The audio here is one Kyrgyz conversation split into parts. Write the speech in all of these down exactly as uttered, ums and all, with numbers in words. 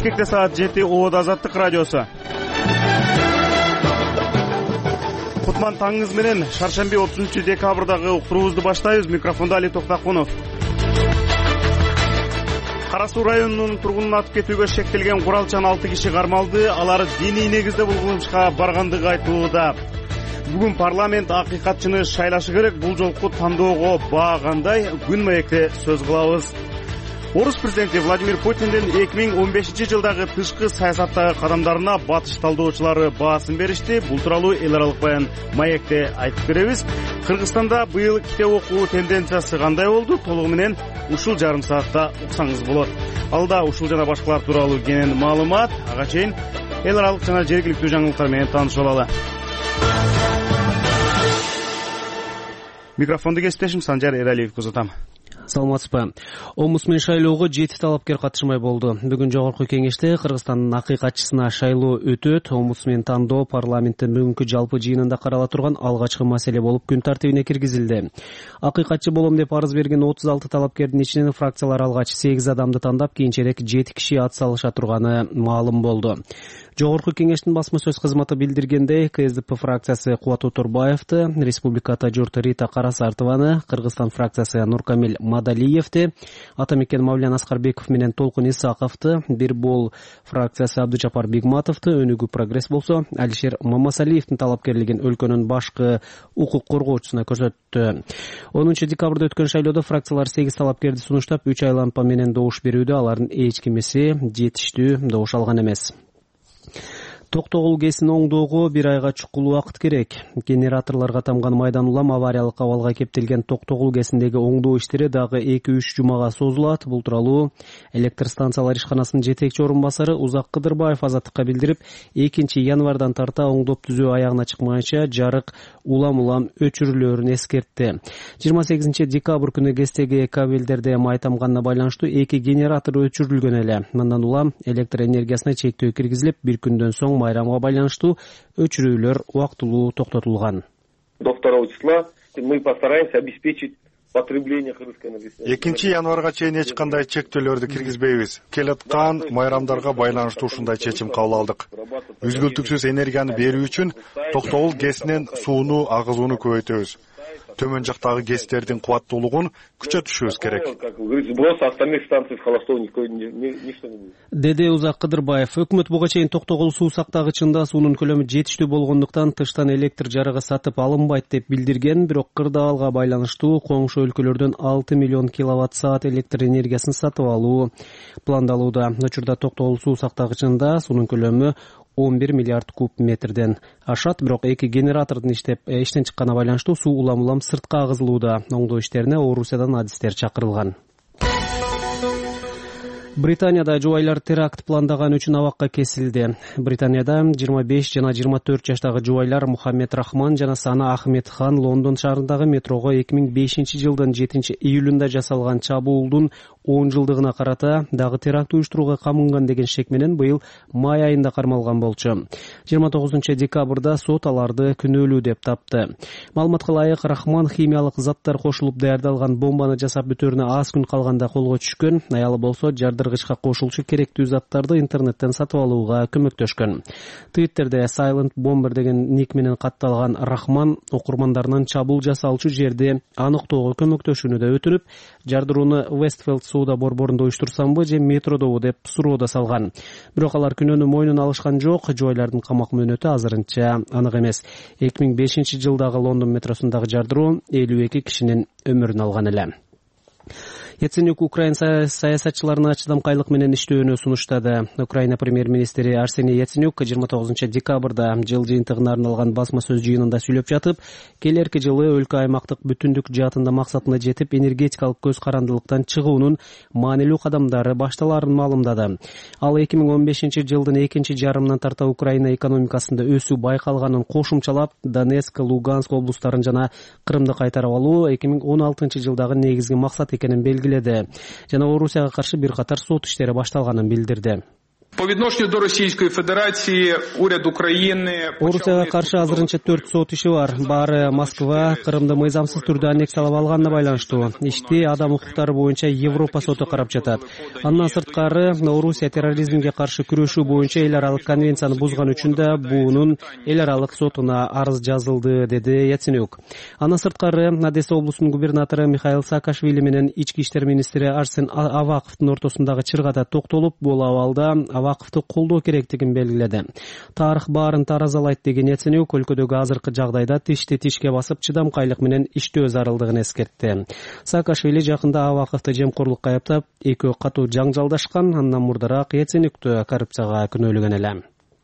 Бишкекте саат жети, Обода Азаттык радиосу. Кутман таңыңыз менен шаршемби отузунчу декабрдагы уктуруубузду баштайбыз. Микрофондо Али Токтакунов. Кара Суу районунун тургунун атып кетүүгө шектелген куралчан алты киши кармалды. Алар диний негизде бул кылмышка баргандыгы айтылууда. Бүгүн парламент акыйкатчыны шайлашы керек. Бул жолку тандоого баа кандай? Күн маекте сөз кылабыз. Орус президенти Владимир Путиндин эки миң он бешинчи жылдагы тышкы саясаттагы кадамдарына батыш талдоочулары баасын беришти. Бул тууралуу эл аралык баян маекте айтып беребиз. Кыргызстанда быйыл китеп окуу тенденциясы кандай болду? Толугу менен ушул жарым саатта уксаңыз болот. Алда ушул жана башкалар тууралуу кенен маалымат, ага чейин эл аралык жана жергиликтүү жаңылыктар менен таанышып алалы. Микрофонду кесиптешим Санжар Эралиевге узатам. Саламатсызбы. Омбудсмен шайлоого жети талапкер катышмай болду. Бүгүн жогорку кеңеште Кыргызстандын акыйкатчысына шайлоо өтөт. Омбудсмен тандоо парламенттин бүгүнкү жалпы жыйынында карала турган алгачкы маселе болуп күн тартибине киргизилди. Акыйкатчы болом деп арыз берген отуз алты талапкердин ичинен фракциялар алгач сегиз адамды тандап, кийинчерээк жети киши ат салыша турганы маалым болду. Жогорку кеңештин басма сөз кызматы билдиргендей, КСДП фракциясы Кубат Оторбаевди, Республиката журт Рита Карасартованы, Кыргызстан фракциясы Нуркамил Мадалиевди, Атамекен Мавлян Аскарбеков менен Толкун Исаковду, Бирбол фракциясы Абдыжапар Бигматовду, Өнүгүү Прогресс болсо Алишер Мамасалиевдин талапкерлигин өлкөнүн башкы укук коргоочусуна көрсөттү. онунчу декабрда өткөн шайлоодо фракциялар сегиз талапкерди сунуштап, үч айланпа менен добуш берүүдө, алардын эч кимиси жетиштүү добуш алган эмес. Токтогул КЭСин оңдоого бир айга чукул убакыт керек. Генераторлорго тамган майдан улам авариялык абалга кептелген Токтогул КЭСиндеги оңдоо иштери дагы эки үч жумага созулат. Бул тууралуу электр станциялар ишканасынын жетекчи орун басары Узак Кыдырбаев Азаттыкка билдирип, экинчи январдан тарта оңдоп түзөө аягына чыкмайынча жарык улам-улам өчүрүлөөрүн эскертти. жыйырма сегизинчи декабрь күнү КЭСтеги кабелдерде май тамганына байланыштуу эки генератор өчүрүлгөн эле. Мындан улам электр энергиясына чектөө киргизилип, бир күндөн соң майрамга байланыштуу өчүрүүлөр убактылуу токтотулган. До второго числа мы постараемся обеспечить потребление кыргызской энергии. экинчи январга чейин эч кандай чектөөлөрдү киргизбейбиз. Келаткан майрамдарга байланыштуу ушундай чечим кабыл алдык. Үзгүлтүксүз энергияны берүү үчүн Токтогул КЭСинен сууну агызууну көбөйтөбүз. Төмөн жактагы КЭСтердин кубаттуулугун күчөтүшүбүз керек. Деди Узак Кыдырбаев. Өкмөт буга чейин Токтогул суу сактагычында суунун көлөмү жетиштүү болгондуктан тыштан электр жарыгы сатып алынбайт деп билдирген, бирок кырдаалга байланыштуу коңшу өлкөлөрдөн алты миллион киловатт саат электр энергиясын сатып алуу пландалууда. Учурда Токтогул суу сактагычында суунун көлөмү он бир миллиард куб метрден ашат, бирок эки генератордун иштеп иштен чыкканына байланыштуу суу улам-улам сыртка агызылууда. Оңдоо иштерине Орусиядан адистер чакырылган. Британияда жубайлар теракт пландаган үчүн абакка кесилди. Британияда жыйырма беш жана жыйырма төрт жаштагы жубайлар Мухаммед Рахман жана Сана Ахмед Хан Лондон шаарындагы метрого эки миң бешинчи жылдын жетинчи июлунда жасалган чабуулдун он жылдыгына карата дагы теракт уюштурууга камынган деген шек менен быйыл май айында кармалган болчу. жыйырма тогузунчу декабрда сот аларды күнөөлүү деп тапты. Маалыматка ылайык, Рахман химиялык заттар кошулуп даярдалган бомбаны жасап бүтөөрүнө аз күн калганда колго түшкөн. Аялы болсо жардыргычка кошулчу керектүү заттарды интернеттен сатып алууга көмөктөшкөн. Твиттерде Silent Bomber деген ник менен катталган Рахман окурмандарынан чабуул жасалчу жерди аныктоого көмөктөшүүнү да өтүнүп, жардырууну Westfield сууда борборунда уюштурсамбы же метродобу деп суроо да салган. Бирок алар күнөөнү мойнуна алышкан жок. Жубайлардын камак мөөнөтү азырынча анык эмес. эки миң бешинчи жылдагы Лондон метросундагы жардыруу элүү эки кишинин өмүрүн алган эле. Яценюк Украина саясатчыларына чыдамкайлык менен иштөөнү сунуштады. Украина премьер-министри Арсений Яценюк жыйырма тогузунчу декабрда жыл жыйынтыгына арналган басма сөз жыйынында сүйлөп жатып, келерки жылы өлкө аймактык бүтүндүк жаатында максатына жетип, энергетикалык көз карандылыктан чыгуунун маанилүү кадамдары башталарын маалымдады. Ал эки миң он бешинчи жылдын экинчи жарымынан тарта Украина экономикасында өсүү байкалганын кошумчалап, Донецк, Луганск облустарын жана Крымды кайтарып алуу эки миң он алтынчы жылдагы негизги максат экенин белгиледи. Жана Орусияга каршы бир катар сот иштери башталганын билдирди. По відношенню до Російської Федерації уряд України Орусияга каршы азырынча төрт сот иши бар. Баары Москва Кырымды мыйзамсыз түрдө аннексиялап алганына байланыштуу. Ишти адам укуктары боюнча Европа соту карап жатат. Андан сырткары Орусия терроризмге каршы күрөшүү боюнча эл аралык конвенцияны бузган үчүн да буунун эл аралык сотуна арыз жазылды, деди Яценюк. Андан сырткары Одесса облусунун губернатору Михаил Саакашвили менен ички иштер министри Арсен Аваковдун ортосундагы чыргада токтолуп, бул абалда Аваковду колдоо керектигин белгиледи. Тарых баарын таразалайт деген Яценюк өлкөдөгү азыркы жагдайда тишти тишке басып чыдамкайлык менен иштөө зарылдыгын эскертти. Саакашвили жакында Аваковду жемкорлукка айыптап, экөө катуу жаңжалдашкан, андан мурдараак Яценюкту коррупцияга күнөөлөгөн эле.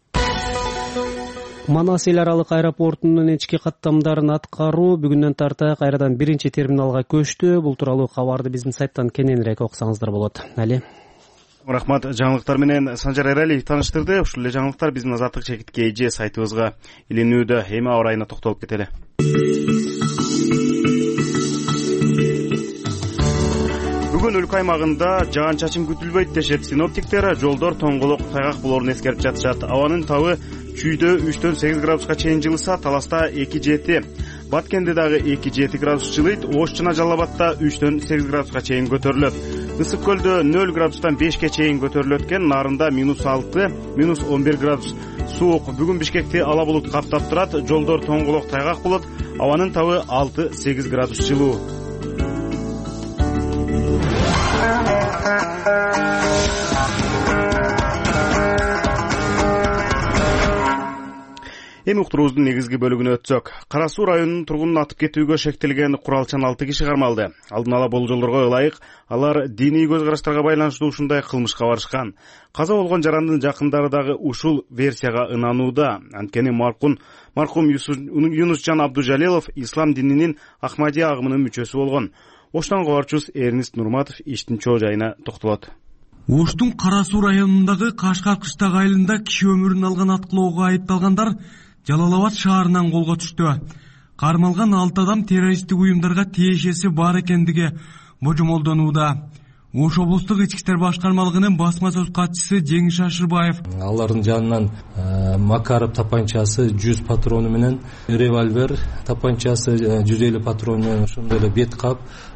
Манас эл аралык аэропортунун ички каттамдарын аткаруу бүгүндөн тарта кайрадан биринчи терминалга көчтү. Бул тууралуу кабарды биздин сайттан кененирээк окусаңыздар болот. Али. Рахмат. Жаңылыктар менен Санжар Эралиев тааныштырды. Ушул эле жаңылыктар биздин Азаттык чекитке эже сайтыбызга илинүүдө. Эми аба ырайына токтолуп кетели. Бүгүн өлкө аймагында жаан-чачын күтүлбөйт дешет синоптиктер. Жолдор тоңголок, тайгак болоорун эскерип жатышат. Абанын табы чүйдө үчтөн сегиз градуска чейин жылыса, Таласта эки жети, Баткенде дагы эки жети градус жылыйт, Ош жана Жалал Абадта үчтөн сегиз градуска чейин көтөрүлөт. Ысык көлдө нөл градустан бешке чейин көтөрүлөт экен, Нарында минус алты, минус он бир градус суук. Бүгүн Бишкекти ала булут каптап турат, жолдор тоңголок, тайгак болот, абанын табы алты сегиз градус жылуу. Эми уктуруубуздун негизги бөлүгүнө өтсөк, Кара Суу районунун тургунун атып кетүүгө шектелген куралчан алты киши кармалды. Алдын ала болжолдорго ылайык, алар диний көз караштарга байланыштуу ушундай кылмышка барышкан. Каза болгон жарандын жакындары дагы ушул версияга ынанууда. Анткени маркум маркум Юнусжан Абдужалилов ислам дининин Ахмадия агымынын мүчөсү болгон. Оштон кабарчыбыз Эрнист Нурматов иштин чоо жайына токтолот. Оштун Кара Суу районундагы Кашкар кыштак айылында киши өмүрүн алган аткылоого айыпталгандар Жалал Абад шаарынан колго түштү. Кармалган алты адам террористтик уюмдарга тиешеси бар экендиги божомолдонууда. Ош облустук ички иштер башкармалыгынын басма сөз катчысы Жеңиш Ашырбаев. Алардын жанынан Макаров тапанчасы жүз патрону менен, револьвер тапанчасы жүз элүү патрону менен, ошондой эле бет кап,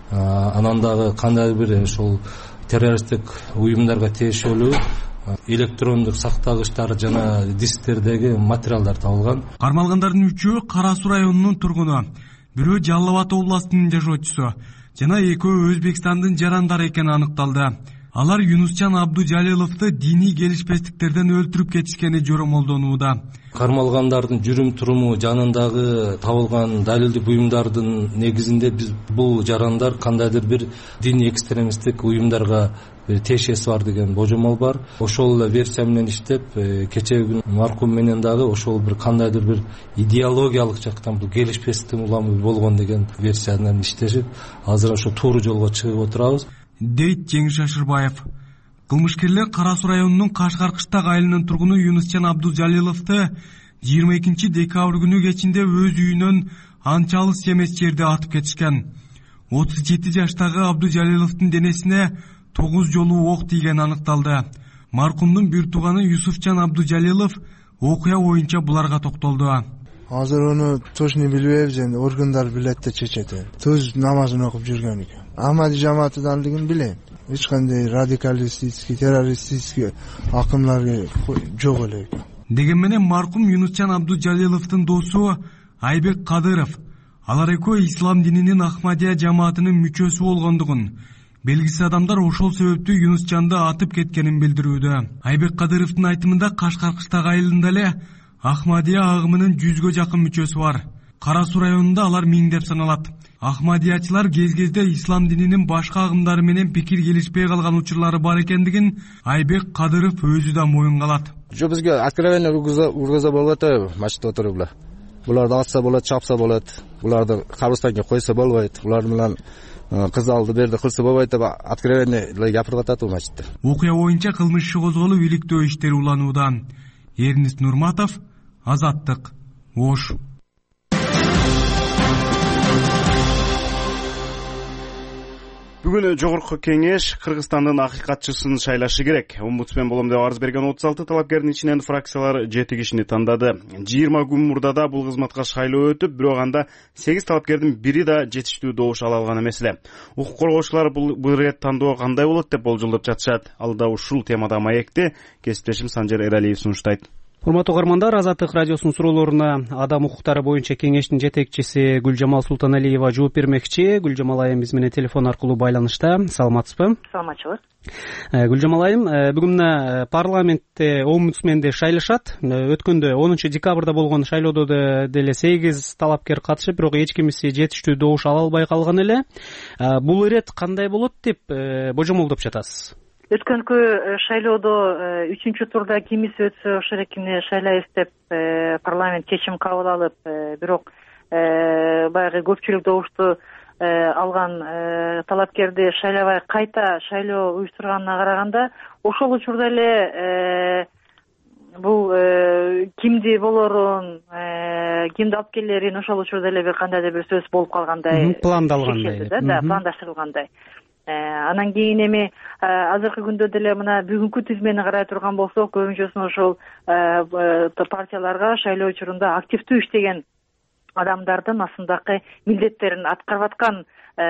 анан дагы кандайдыр бир ошол террористтик уюмдарга тиешелүү электрондук сактагычтар жана дисктердеги материалдар табылган. Кармалгандардын үчөө Кара Суу районунун тургуну, бирөө Жалал Абад областынын жашоочусу жана экөө Өзбекстандын жарандары экени аныкталды. Алар Юнусжан Абдужалиловду диний келишпестиктерден өлтүрүп кетишкени жоромолдонууда. Кармалгандардын жүрүм туруму жанындагы табылган далилдик буюмдардын негизинде биз бул жарандар кандайдыр бир диний экстремисттик уюмдарга тиешеси бар деген божомол бар. Ошол эле версия менен иштеп, кечеги күнү маркум менен дагы ошол бир кандайдыр бир идеологиялык жактан бул келишпестик уламы болгон деген версиядан иштешип, азыр ошо туура жолго чыгып отурабыз, дейт Жеңиш Ашырбаев. Кылмышкерлер Кара Суу районунун Кашкар кыштак айылынын тургуну Юнусжан Абдужалиловду жыйырма экинчи декабрь күнү кечинде өз үйүнөн анча алыс эмес жерде атып кетишкен. отуз жети жаштагы Абдужалиловдун денесине тогуз жолу ок тийгени аныкталды. Маркумдун бир тууганы Юсуфжан Абдужалилов окуя боюнча буларга токтолду. Азыр ону точно билбейбиз, энди органдар билет да чечет. Төз намазын окуп жүргөн экен. Ахмади жамаатыдандыгын билем. Эч кандай радикалистический, террористический акымдар жок эле экен. Деген менен маркум Юнусжан Абдужалиловдун досу Айбек Кадыров алар экөө ислам дининин Ахмадия жамаатынын мүчөсү болгондугун, белгисиз адамдар ошол себептүү Юнусжанды атып кеткенин билдирүүдө. Айбек Кадыровдун айтымында Кашкар кыштак айылында эле Ахмадия агымынын жүзгө жакын мүчөсү бар. Кара Суу районунда алар миңдеп саналат. Ахмадиячылар кез-кезде ислам дининин башка агымдары менен пикир келишпей калган учурлары бар экендигин Айбек Кадыров өзү да моюнга алат. Жо бизге откровенно ургуза болот, мачта отуруп. Буларды атса болот, чапса болот. Буларды кабырстанга койсо болбойт. Булар менен кыз алды берди кылса болбойт деп откровенно гапырып атат бул мачта. Окуя боюнча кылмыш иши козголуп, иликтөө иштери уланууда. Эрнист Нурматов, Азаттык, Ош. Бүгүн жогорку кеңеш Кыргызстандын акыйкатчысын шайлашы керек. Омбудсмен болом деп арыз берген отуз алты талапкердин ичинен фракциялар жети кишини тандады. жыйырма күн мурдада бул кызматка шайлоо өтүп, бирок анда сегиз талапкердин бири да жетиштүү добуш ала алган эмес эле. Укук коргоочулар бул ирет тандоо кандай болот деп болжолдоп жатышат. Ал да ушул темада маекти кесиптешим Санжар Эралиев сунуштайт. Урматтуу угармандар, Азаттык радиосунун суроолоруна Адам укуктары боюнча кеңештин жетекчиси Гүлжамал Султаналиева жооп бермекчи. Гүлжамал айым биз менен телефон аркылуу байланышта. Саламатсызбы? Саламатчылык. Гүлжамал айым, бүгүн мына парламентте омбудсменди шайлашат. Өткөндө онунчу декабрда болгон шайлоодо деле сегиз талапкер катышып, бирок эч кимиси жетиштүү добуш ала албай калган эле. Бул ирет кандай болот деп божомолдоп жатасыз? Өткөнкү шайлоодо үчүнчү турда кимиси өтсө ошол экини шайлайбыз деп парламент чечим кабыл алып, бирок баягы көпчүлүк добушту алган талапкерди шайлабай кайта шайлоо уюштурганына караганда, ошол учурда эле бул кимди болорун, кимди алып келерин ошол учурда эле бир кандайдыр бир сөз болуп калгандай, пландалгандай, да, пландаштырылгандай. Анан кийин эми азыркы күндө деле мына бүгүнкү тизмени карай турган болсок, көбүнчөсүн ошол партияларга шайлоо учурунда активдүү иштеген адамдардын асындагы милдеттерин аткарып аткан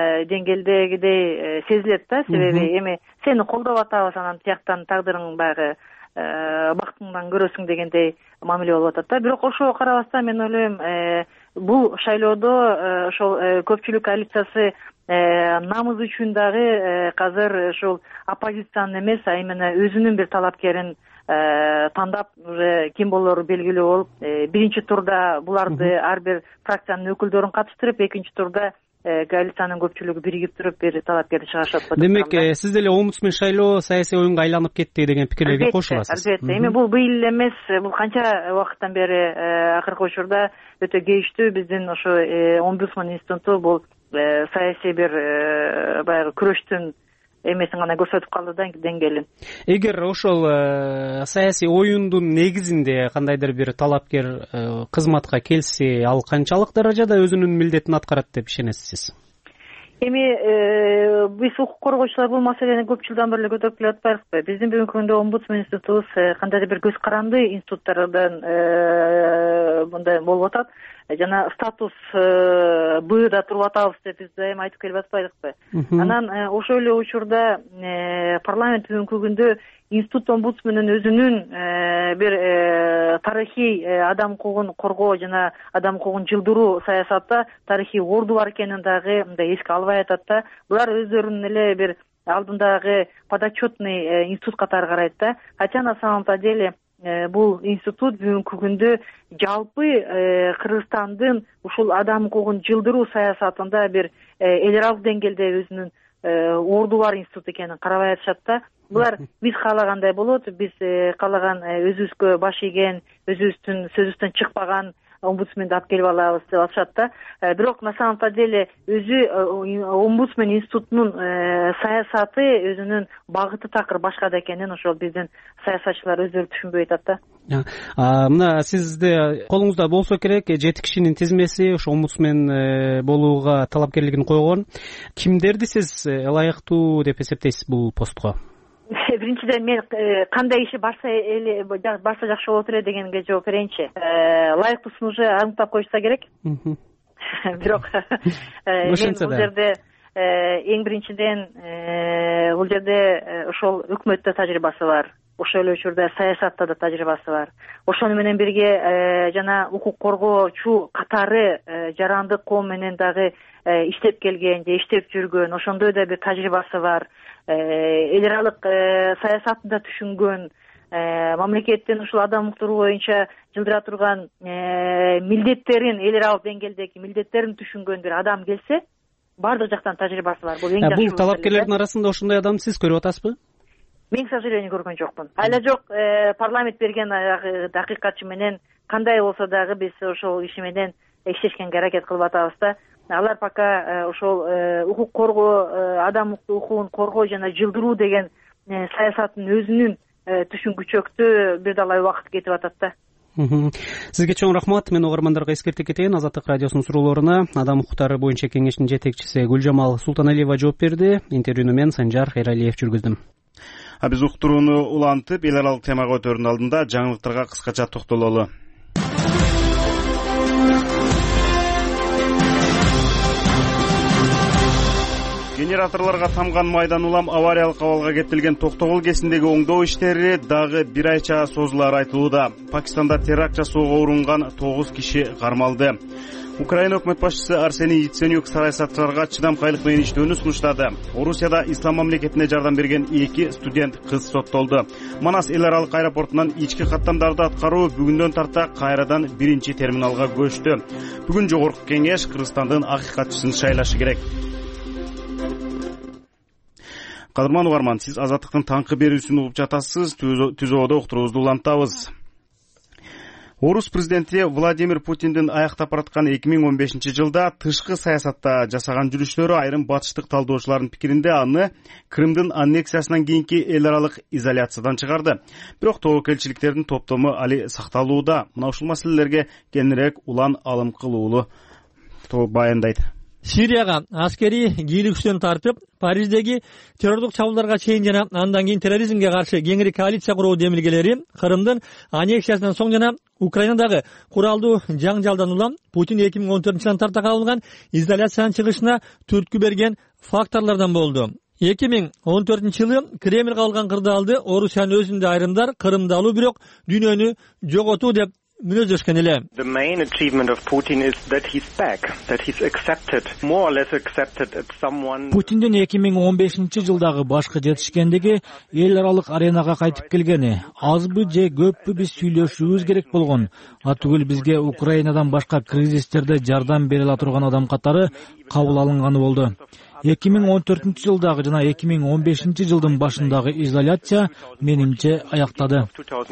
деңгээлдегидей сезилет да. Себеби эми сени колдоп атабыз, анан тияктан тагдырың баягы бактыңдан көрөсүң дегендей мамиле болуп атат да. Бирок ошого карабастан мен ойлойм, бул шайлоодо ошол көпчүлүк коалициясы намыз үчүн дагы азыр ушул оппозициянын эмес, а именно өзүнүн бир талапкерин тандап, уже ким болору белгилүү болуп, биринчи турда буларды ар бир фракциянын өкүлдөрүн катыштырып, экинчи турда коалициянын көпчүлүгү биригип туруп бир талапкерди чыгарышат. Демек, сиз деле омбудсмен шайлоо саясий оюнга айланып кетти деген пикирлерге кошуласыз. Албетте, эми бул быйыл эле эмес, бул канча убакыттан бери акыркы учурда өтө кейиштүү биздин ошо омбудсмен институту бул саясий бир баягы күрөштүн эмесин гана көрсөтүп калды да, деңгээлин. Эгер ошол саясий оюндун негизинде кандайдыр бир талапкер кызматка келсе, ал канчалык даражада өзүнүн милдетин аткарат деп ишенесиз? Эми биз укук коргоочулар бул маселени көп жылдан бери көтөрүп келе атпайбызбы? Биздин бүгүнкү күндө омбудсмен институтубуз кандайдыр бир көз каранды институттардан мындай болуп атат. Жана статус Б-да туруп атабыз деп биз дайыма айтып келип атпайбызбы? Анан ошол эле учурда парламент бүгүнкү күндө институт омбудсменин өзүнүн бир тарыхый адам укугун коргоо жана адам укугун жылдыруу саясатта тарыхый орду бар экенин дагы мындай эске албай атат да. Булар өздөрүнүн эле бир алдындагы подотчетный институт катары карайт да. Хотя на самом-то деле бул институт бүгүнкү күндө жалпы Кыргызстандын ушул адам укугун жылдыруу саясатында бир эл аралык деңгээлде өзүнүн орду бар институт экенин карабай атышат да. Булар биз каалагандай болот, биз каалаган өзүбүзгө баш ийген, өзүбүздүн сөзүбүздөн чыкпаган омбудсменди алып келип алабыз деп атышат да. Бирок на самом-то деле өзү омбудсмен институтунун саясаты, өзүнүн багыты такыр башкада экенин ошол биздин саясатчылар өздөрү түшүнбөй атат да. Мына сизде колуңузда болсо керек жети кишинин тизмеси ошо омбудсмен болууга талапкерлигин койгон. Кимдерди сиз ылайыктуу деп эсептейсиз бул постко? Биринчиден мен кандай иши барса эле барса жакшы болот эле дегенге жооп берейинчи. Ылайыктуусун уже аныктап коюшса керек. Бирок мен бул жерде эң биринчиден бул жерде ошол өкмөттө тажрыйбасы бар. Ошол эле учурда саясатта да тажрыйбасы бар. Ошону менен бирге жана укук коргоочу катары жарандык коом менен дагы иштеп келген, же иштеп жүргөн, ошондой да бир тажрыйбасы бар. Эл аралык саясатын да түшүнгөн, мамлекеттин ушул адам укуктуруу боюнча жылдыра турган милдеттерин, эл аралык деңгээлдеги милдеттерин түшүнгөн бир адам келсе, баардык жактан тажрыйбасы бар. Бул эң жакшы. Бул талапкерлердин арасында ошондой адам сиз көрүп атасызбы? Мен, к сожалению, көргөн жокмун. Айла жок, парламент берген акыйкатчы менен кандай болсо дагы биз ошол киши менен иштешкенге аракет кылып атабыз да. Алар пока ошол укук коргоо, адам укугун коргоо жана жылдыруу деген саясаттын өзүнүн түшүнгүчөктө бир далай убакыт кетип атат да. Сизге чоң рахмат. Мен угармандарга эскертип кетейин, Азаттык радиосунун суроолоруна адам укуктары боюнча кеңештин жетекчиси Гүлжамал Султаналиева жооп берди. Интервьюну мен Санжар Хайралиев жүргүздүм. А биз уктурууну улантып, эл аралык темага өтөрүнүн алдында жаңылыктарга кыскача токтололу. Генераторлорго тамган майдан улам авариялык абалга кетирилген Токтогул кесиндеги оңдоо иштери дагы бир айча созулары айтылууда. Пакистанда теракт жасоого урунган тогуз киши кармалды. Украина өкмөт башчысы Арсений Яценюк саясатчыларга чыдамкайлык менен иштөөнү сунуштады. Орусияда ислам мамлекетине жардам берген эки студент кыз соттолду. Манас эл аралык аэропортунан ички каттамдарды аткаруу бүгүндөн тарта кайрадан биринчи терминалга көчтү. Бүгүн жогорку кеңеш Кыргызстандын акыйкатчысын шайлашы керек. Кадырман угарман, сиз Азаттыктын таңкы берүүсүн угуп жатасыз. Түзөөдө уктуруубузду улантабыз. Орус президенти Владимир Путиндин аяктап бараткан эки миң он бешинчи жылда тышкы саясатта жасаган жүрүштөрү айрым батыштык талдоочулардын пикиринде аны Крымдын аннексиясынан кийинки эл аралык изоляциядан чыгарды. Бирок тобокелчиликтердин топтому али сакталууда. Мына ушул маселелерге кеңирээк Улан Алымкулуулу баяндайт. Сирияга аскерий кийлик күчтөн тартып, Париждеги террордук чабуулдарга чейин жана андан кийин терроризмге каршы кеңири коалиция куруу демилгелери Крымдын аннексиясынан соң жана Украинадагы куралдуу жаңжалдан улам Путин эки миң он төртүнчү жылдан тарта кабылган изоляциянын чыгышына түрткү берген факторлордон болду. эки миң он төртүнчү жылы Кремль кабылган кырдаалды Орусиянын өзүндө айрымдар Крымды алуу, бирок дүйнөнү жоготуу деп мүнөздөшкөн эле. The main achievement of Putin is that he's back, that he's accepted, more or less accepted that someone. Путиндин эки миң он бешинчи жылдагы башкы жетишкендиги эл аралык аренага кайтып келгени. Азбы же көппү биз сүйлөшүүбүз керек болгон. Атүгүл бизге Украинадан башка кризистерде жардам бере ала турган адам катары кабыл алынганы болду. эки миң он төртүнчү жылдагы жана эки миң он бешинчи жылдын башындагы изоляция менимче аяктады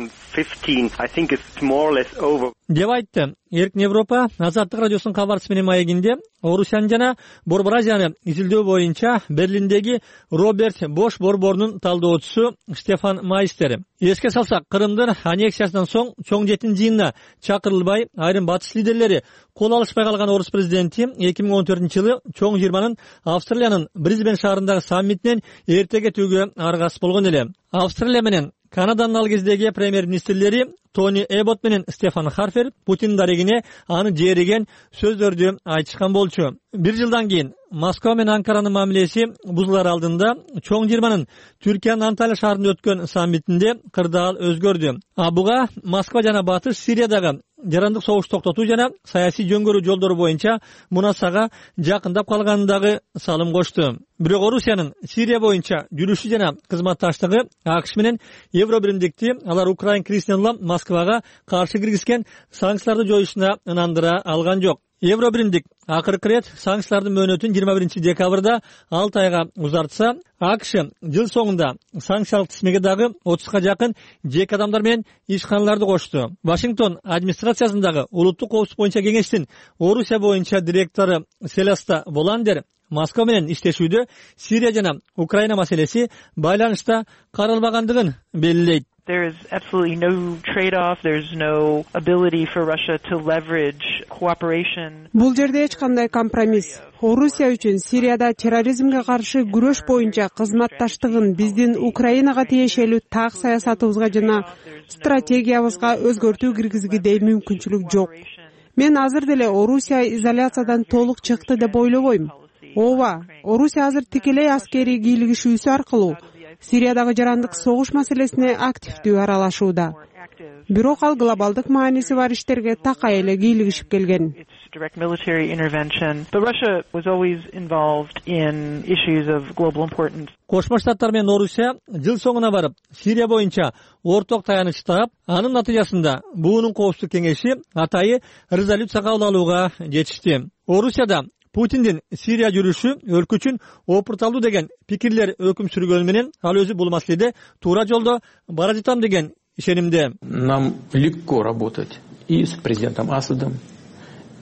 деп айтты. Эркин Европа Азаттык радиосунун кабарчысы менен маегинде Орусияны жана Борбор Азияны изилдөө боюнча Берлиндеги Роберт Бош борборунун талдоочусу Стефан Майстер. Эске салсак, Крымдын аннексиясынан соң чоң жетин жыйынына чакырылбай, айрым батыш лидерлери кол алышпай калган орус президенти эки миң он төртүнчү жылы чоң жыйырманын Австралиянын Брисбен шаарындагы саммитинен эрте кетүүгө аргасыз болгон эле. Австралия менен Канаданын ал кездеги премьер-министрлери Тони Эббот менен Стефан Харпер Путиндин дарегине аны жээриген сөздөрдү айтышкан болчу. Бир жылдан кийин Москва менен Анкаранын мамилеси бузулар алдында чоң жыйырманын Түркиянын Анталия шаарында өткөн саммитинде кырдаал өзгөрдү. А буга Москва жана Батыш Сириядагы жарандык согуш токтотуу жана саясий жөнгөрүү жолдору боюнча мунасага жакындап калганындагы салым кошту. Бирок Орусиянын Сирия боюнча жүрүшү жана кызматташтыгы АКШ менен Евробиримдикти алар Украина кризисинен улам Москвага каршы киргизген санкцияларды жоюшуна ынандыра алган жок. Евробиримдик акыркы ирет санкциялардын мөөнөтүн жыйырма биринчи декабрда алты айга узартса, АКШ жыл соңунда санкциялык тизмеге дагы отузга жакын жеке адамдар менен ишканаларды кошту. Вашингтон администрациясындагы улуттук коопсуздук боюнча кеңештин Орусия боюнча директору Селеста Воландер Москва менен иштешүүдө Сирия жана Украина маселеси байланышта каралбагандыгын белгилейт. There is absolutely no trade-off. There's no ability for Russia to leverage cooperation. Бул жерде эч кандай компромисс. Орусия үчүн Сирияда терроризмге каршы күрөш боюнча кызматташтыгын биздин Украинага тиешелүү так саясатыбызга жана стратегиябызга өзгөртүү киргизгидей мүмкүнчүлүк жок. Мен азыр деле Орусия изоляциядан толук чыкты деп ойлобойм. Ооба, Орусия азыр тикелей аскерий кийлигишүүсү аркылуу Сириядагы жарандык согуш маселесине активдүү аралашууда. Бирок ал глобалдык мааниси бар иштерге такай эле кийлигишип келген. Direct military intervention, but Russia was always involved in issues of global importance. Кошмо Штаттар менен Орусия жыл соңуна барып, Сирия боюнча орток таяныч таап, анын натыйжасында буунун коопсуздук кеңеши атайы резолюция кабыл алууга жетишти. Орусияда Путиндин Сирия жүрүшү өлкө үчүн опурталдуу деген пикирлер өкүм сүргөнү менен ал өзү бул маселеде туура жолдо бара жатам деген ишенимде. Нам легко работать и с президентом Асадом,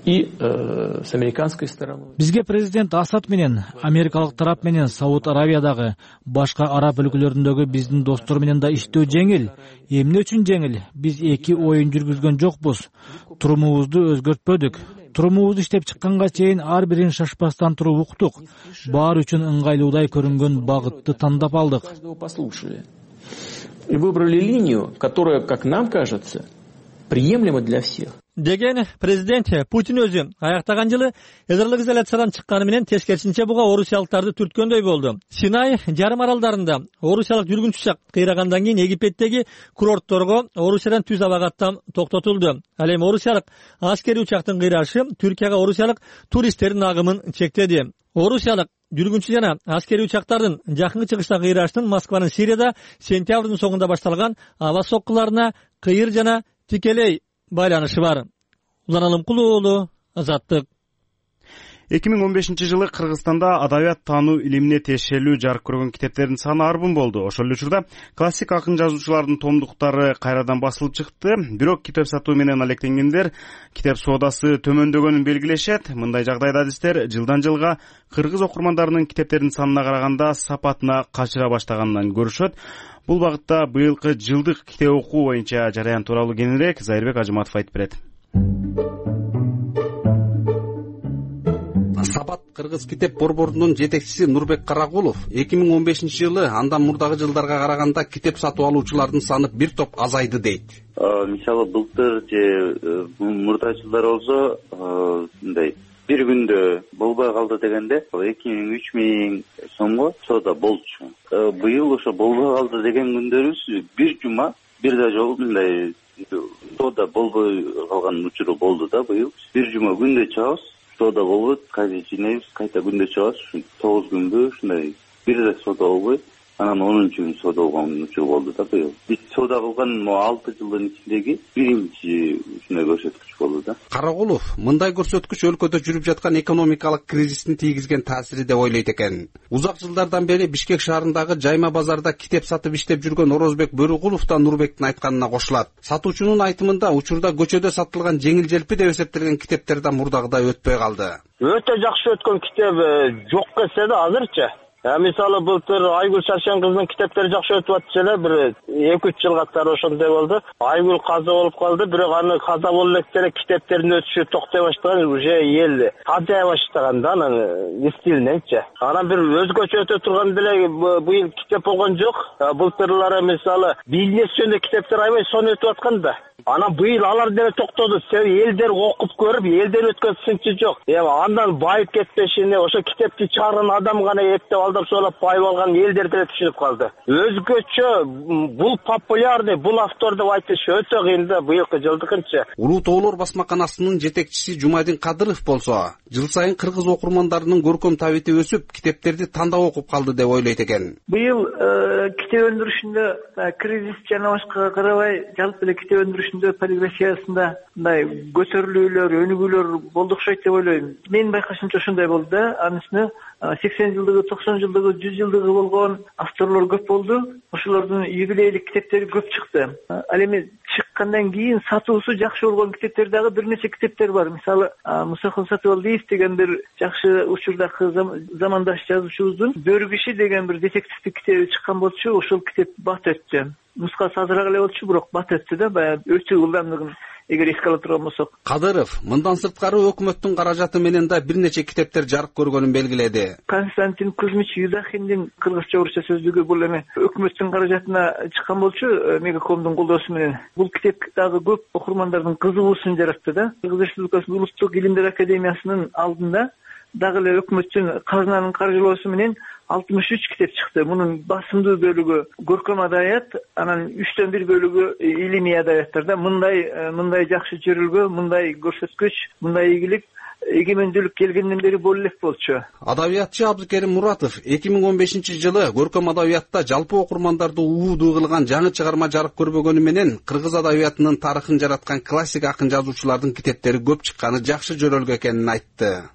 и с американской стороны. Бизге президент Асад менен, америкалык тарап менен, Сауд Аравиядагы, башка араб өлкөлөрүндөгү биздин достор менен да иштөө жеңил. Эмне үчүн жеңил? Биз эки оюн жүргүзгөн жокпуз. Турумубузду өзгөртпөдүк. Турумубузду иштеп чыкканга чейин ар бирин шашпастан туруп уктук. Баары үчүн ыңгайлуудай көрүнгөн багытты тандап алдык. И выбрали линию, которая, как нам кажется, приемлема для всех. Деген президент Путин өзү аяктаган жылы эзерлик изоляциядан чыкканы менен тескерисинче буга орусиялыктарды түрткөндөй болду. Синай жарым аралдарында орусиялык жүргүнчү учак кыйрагандан кийин Египеттеги курортторго Орусиядан түз абага аттам токтотулду. Ал эми орусиялык аскери учактын кыйрашы Түркияга орусиялык туристтердин агымын чектеди. Орусиялык жүргүнчү жана аскери учактардын жакынкы чыгышта кыйраштын Москванын Сирияда сентябрдын соңунда башталган аба соккуларына кыйыр жана тикелей байланышы бар. Улан Алымкулуу уулу, Азаттык. эки миң он бешинчи жылы Кыргызстанда адабият таануу илимине тиешелүү жарык көргөн китептердин саны арбын болду. Ошол эле учурда классик акын жазуучулардын томдуктары кайрадан басылып чыкты. Бирок китеп сатуу менен алектенгендер китеп соодасы төмөндөгөнүн белгилешет. Мындай жагдайда адистер жылдан жылга кыргыз окурмандарынын китептердин санына караганда сапатына качыра баштаганынан көрүшөт. Бул багытта быйылкы жылдык китеп окуу боюнча жараян тууралуу кененирээк Зайырбек Ажыматов айтып берет. Сапат кыргыз китеп борборунун жетекчиси Нурбек Карагулов эки миң он бешинчи жылы андан мурдагы жылдарга караганда китеп сатып алуучулардын саны бир топ азайды дейт. Мисалы былтыр же мурда жылдар болсо мындай бир күндө болбой калды дегенде эки миң үч миң сомго соода болчу. Быйыл ошо болбой калды деген күндөрүбүз бир жума бир да жолу мындай соода болбой калган учуру болду да быйыл. Бир жума күндө чыгабыз, соода болбойт, кайра жинейбиз, кайта күндө чыгабыз, тогуз күнбү ушундай бир да соода болбой, анан онунчу күн соода болгон учур болду да быйыл. Биз соода кылган алты жылдын ичиндеги биринчи ушундай көрсөткүч болду да. Карагулов мындай көрсөткүч өлкөдө жүрүп жаткан экономикалык кризистин тийгизген таасири деп ойлойт экен. Узак жылдардан бери Бишкек шаарындагы жайма базарда китеп сатып иштеп жүргөн Орозбек Бөрүкулов да Нурбектин айтканына кошулат. Сатуучунун айтымында учурда көчөдө сатылган жеңил желпи деп эсептелген китептер да мурдагыдай өтпөй калды. Өтө жакшы өткөн китеп жок эсе да азырчы. Мисалы былтыр Айгүл Саршан кыздын китептери жакшы өтүп атчу эле, бир эки үч жыл катары ошондой болду. Айгүл каза болуп калды, бирок аны каза болуп электере китептердин өтүшү токтой баштаган, уже эл кадая баштаган да анын стилиненчи. Анан бир өзгөчө өтө турган деле быйыл китеп болгон жок. Былтырлары мисалы бизнес жөнүндө китептер аябай сонун өтүп аткан да. Анан быйыл алар деле токтоду. Себеби элдер окуп көрүп, элден өткөн сынчы жок. Эми андан байып кетпешине ошо китепти чыгарган адам гана эптеп алдап соолап байып алган элдер деле түшүнүп калды. Өзгөчө бул популярный, бул автор деп айтыш өтө кыйын да быйылкы жылдыкынча. Улуу тоолор басмаканасынын жетекчиси Жумайдин Кадыров болсо, жыл сайын кыргыз окурмандарынын көркөм табити өсүп, китептерди тандап окуп калды деп ойлойт экен. Быйыл китеп өндүрүшүндө кризис жана башкага карабай, жалпы эле китеп өндүрүшүндө полиграфиясында мындай көтөрүлүүлөр, өнүгүүлөр болду окшойт деп ойлойм. Менин байкашымча ошондой болду да. Анын үстүнө сексен жылдыгы, токсон жылдыгы, жүз жылдыгы болгон авторлор көп болду. Ошолордун юбилейлик китептери көп чыкты. Ал эми чыккандан кийин сатуусу жакшы болгон китептер дагы бир нече китептер бар. Мисалы Мусахун Сатыбалдиев деген бир жакшы учурдагы замандаш жазуучубуздун Бөрү киши деген бир детективдик китеби чыккан болчу. Ошол китеп бат өттү. Нускасы азыраак эле болчу, бирок бат өттү да, баягы өтүү ылдамдыгын эгер эске ала турган болсок. Кадыров мындан сырткары өкмөттүн каражаты менен да бир нече китептер жарык көргөнүн белгиледи. Константин Кузьмич Юдахиндин кыргызча орусча сөздүгү бул эми өкмөттүн каражатына чыккан болчу, Мегакомдун колдоосу менен. Бул китеп дагы көп окурмандардын кызыгуусун жаратты да. Кыргыз Республикасынын Улуттук илимдер академиясынын алдында дагы эле өкмөттүн казынанын каржылоосу менен алтымыш үч китеп чыкты. Мунун басымдуу бөлүгү көркөм адабият, анан үчтөн бир бөлүгү илимий адабияттарда. Мындай мындай жакшы жөрүлгө, мындай көрсөткүч, мындай ийгилик эгемендүүлүк келгенден бери боло элек болчу. Адабиятчы Абдыкерим Муратов эки миң он бешинчи жылы көркөм адабиятта жалпы окурмандарды ууудуу кылган жаңы чыгарма жарык көрбөгөнү менен кыргыз адабиятынын тарыхын жараткан классик акын жазуучулардын китептери көп чыкканы жакшы жөрөлгө экенин айтты.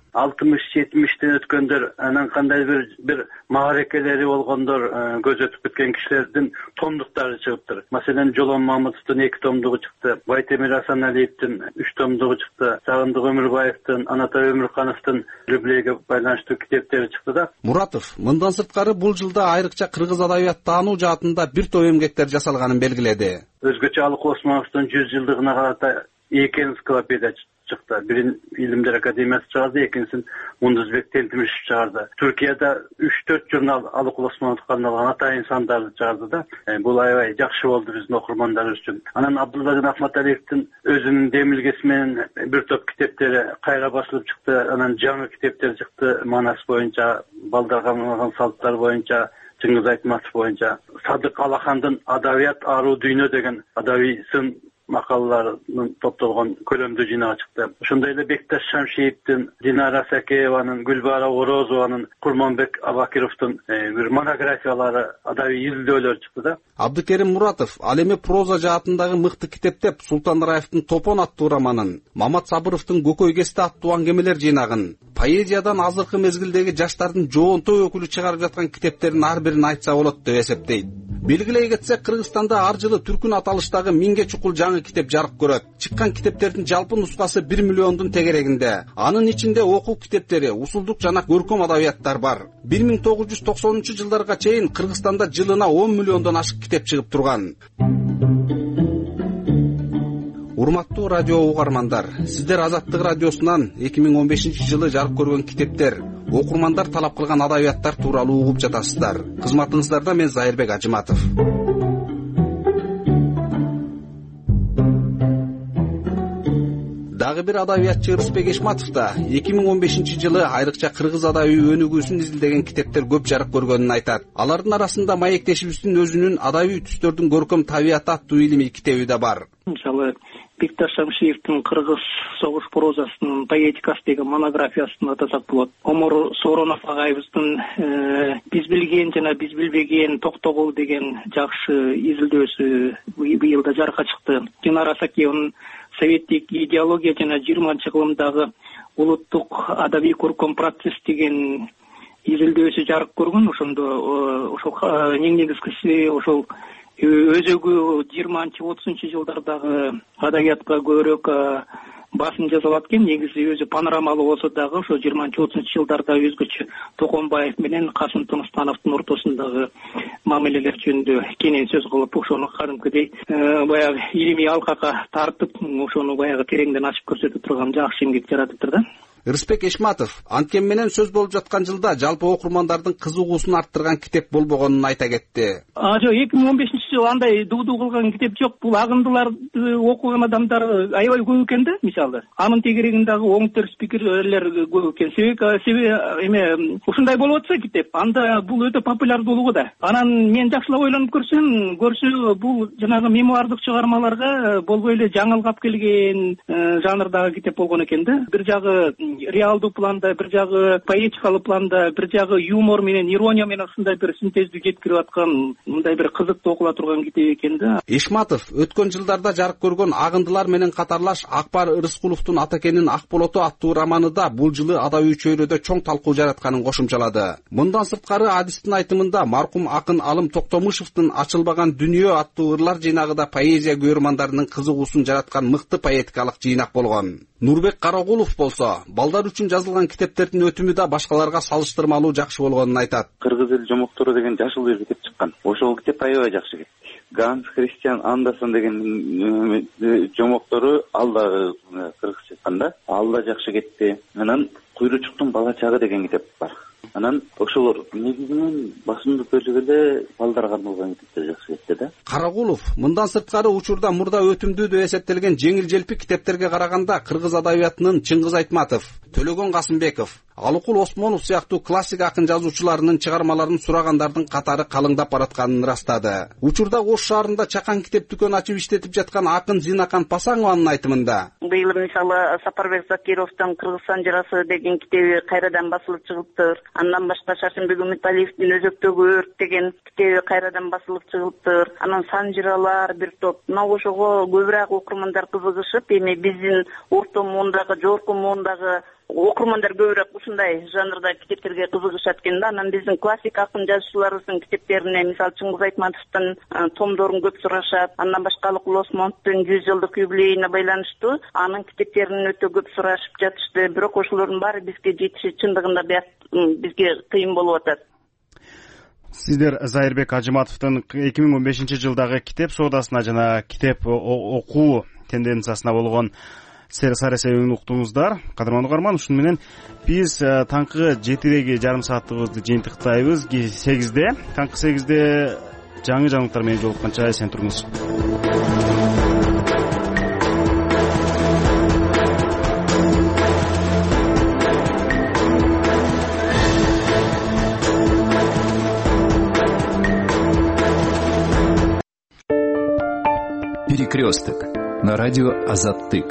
алтымыш жетимиштен өткөндөр, анан кандайдыр бир маарекелери болгондор, көз өтүп кеткен кишилердин томдуктары чыгыптыр. Маселен Жолон Мамытовдун эки томдугу чыкты, Байтемир Асаналиевдин үч томдугу чыкты, Сагындык Өмүрбаевдин, Анатай Өмүркановдун Люблеге байланыштуу китептери чыкты да. Муратов мындан сырткары бул жылда айрыкча кыргыз адабият таануу жаатында бир топ эмгектер жасалганын белгиледи. Өзгөчө Алык Осмоновдун жүз жылдыгына карата эки энциклопедия чыкты. Бирин Илимдер академиясы чыгарды, экинчисин Мундузбек Тентимишев чыгарды. Түркияда үч төрт журнал Алык Осмоновго арналган атайын сандарды чыгарды да. Бул аябай жакшы болду биздин окурмандарыбыз үчүн. Анан Абдуллагин Ахматалиевдин өзүнүн демилгеси менен бир топ китептери кайра басылып чыкты. Анан жаңы китептер чыкты, Манас боюнча, балдарга арналган салттар боюнча, Чыңгыз Айтматов боюнча. Садык Алахандын Адабият аруу дүйнө деген адабий сын макалаларынын топтолгон көлөмдүү жыйнагы чыкты. Ошондой эле Бекташ Шамшиевдин, Динара Сакееванын, Гүлбара Орозованын, Курманбек Абакировдун бир монографиялары, адабий изилдөөлөр чыкты да. Абдыкерим Муратов ал эми проза жаатындагы мыкты китептеп Султан Раевдин Топон аттуу романын, Мамат Сабыровдун Көкөй кесте аттуу аңгемелер жыйнагын, поэзиядан азыркы мезгилдеги жаштардын жоонтой өкүлү чыгарып жаткан китептердин ар бирин айтса болот деп эсептейт. Белгилей кетсек, Кыргызстанда ар жылы түркүн аталыштагы миңге чукул жаңы китеп жарык көрөт. Чыккан китептердин жалпы нускасы бир миллиондун тегерегинде. Анын ичинде окуу китептери, усулдук жана көркөм адабияттар бар. бир миң тогуз жүз токсонунчу жылдарга чейин Кыргызстанда жылына он миллиондон ашык китеп чыгып турган. Урматтуу радио угармандар, сиздер Азаттык радиосунан эки миң он бешинчи жылы жарык көргөн китептер, окурмандар талап кылган адабияттар тууралуу угуп жатасыздар. Кызматыңыздарда мен Зайырбек Ажыматов. Дагы бир адабиятчы Рыспек Эшматов да эки миң он бешинчи жылы айрыкча кыргыз адабий өнүгүүсүн изилдеген китептер көп жарык көргөнүн айтат. Алардын арасында маектешибиздин өзүнүн адабий түстөрдүн көркөм табияты аттуу илимий китеби да бар. Мисалы, Бекташ Шамшиевдин Кыргыз согуш прозасынын поэтикасы деген монографиясын атасак болот. Омор Соронов агайыбыздын биз билген жана биз билбеген Токтогул деген жакшы изилдөөсү быйыл да жарыкка чыкты. Динара Сакееванын Советтик идеология жана жыйырманчы кылымдагы улуттук адабий көркөм процесс деген изилдөөсү жарык көргөн. Ошондо ошол эң негизгиси ошол өзөгү жыйырманчы отузунчу жылдардагы адабиятка көбүрөөк басым жасалат экен. Негизи өзү панорамалуу болсо дагы ошо жыйырманчы отузунчу жылдарда өзгөчө Токонбаев менен Касым Тыныстановдун ортосундагы мамилелер жөнүндө кенен сөз кылып, ошону кадимкидей баягы илимий алкага тартып, ошону баягы тереңден ачып көрсөтүп турган жакшы эмгек жаратыптыр да. Рыспек Эшматов анткени менен сөз болуп жаткан жылда жалпы окурмандардын кызыгуусун арттырган китеп болбогонун айта кетти. А жок, эки миң он бешинчи жылы андай дуу-дуу кылган китеп жок. Бул агындыларды окуган адамдар аябай көп экен да, мисалы. Анын тегерегиндагы оң терс пикирлер көп экен. Себеби себеби эме ушундай болуп атса китеп, анда бул өтө популярдуу болугу да. Анан мен жакшылап ойлонуп көрсөм, көрсө бул жанагы мемуардык чыгармаларга болбой эле жаңылгап келген жанрдагы китеп болгон экен да. Бир жагы реалдуу планда, бир жагы поэтикалык планда, бир жагы юмор менен, ирония менен ушундай бир синтезди жеткирип аткан, мындай бир кызыктуу окула турган китеп экен да. Эшматов өткөн жылдарда жарык көргөн Агындылар менен катарлаш Акбар Рыскуловдун Атакенин Акболоту аттуу романында бул жылы адабий чөйрөдө чоң талкуу жаратканын кошумчалады. Мындан сырткары адистин айтымында маркум акын Алым Токтомушевдун Ачылбаган дүнүйө аттуу ырлар жыйнагы да поэзия көрөрмандарынын кызыгуусун жараткан мыкты поэтикалык жыйнак болгон. Нурбек Карагулов болсо балдар үчүн жазылган китептердин өтүмү да башкаларга салыштырмалуу жакшы болгонун айтат. Кыргыз эл жомоктору деген жашыл бир китеп чыккан. Ошол китеп аябай жакшы кетти. Ганс Христиан Андерсон деген жомоктору ал да кыргыз чыкканда, ал да жакшы кетти. Анан Куйручуктун бала чагы деген китеп бар. Анан ошолор негизинен басымдуу бөлүгү эле балдарга арналган китептер жакшы кетти да. Карагулов мындан сырткары учурда мурда өтүмдүү деп эсептелген жеңил-желпи китептерге караганда кыргыз адабиятынын Чыңгыз Айтматов, Төлөгөн Касымбеков, Алыкул Осмонов сыяктуу классик акын жазуучуларынын чыгармаларын сурагандардын катары калыңдап баратканын ырастады. Учурда Ош шаарында чакан китеп дүкөн ачып иштетип жаткан акын Зинакан Пасаңованын айтымында быйыл мисалы Сапарбек Закировдун Кыргызстан жырасы деген китеби кайрадан басылып чыгыптыр. Андан башка Шашынбек Үмүталиевдин Өзөктөгү өрт деген китеби кайрадан басылып чыгыптыр. Анан сан жыралар бир топ. Мына ошого көбүрөөк окурмандар кызыгышып, эми биздин орто муундагы, жогорку муундагы окурмандар көбүрөөк ушундай жанрда китептерге кызыгышат экен да. Анан биздин классик акын жазуучуларыбыздын китептерине, мисалы Чыңгыз Айтматовдун томдорун көп сурашат. Андан башка Алыкул Осмоновдун жүз жылдык юбилейине байланыштуу анын китептерин өтө көп сурашып жатышты. Бирок ошолордун баары бизге жетиши чындыгында бизге кыйын болуп атат. Сиздер Зайырбек Ажыматовдун эки миң он бешинчи жылдагы китеп соодасына жана китеп окуу тенденциясына болгон сар эсебин уктуңуздар. Кадырман угарман, ушуну менен биз таңкы жетидеги жарым саатыбызды жыйынтыктайбыз. сегизде, таңкы сегизде жаңы жаңылыктар менен жолукканча эсен туруңуз. Перекресток на радио Азаттык.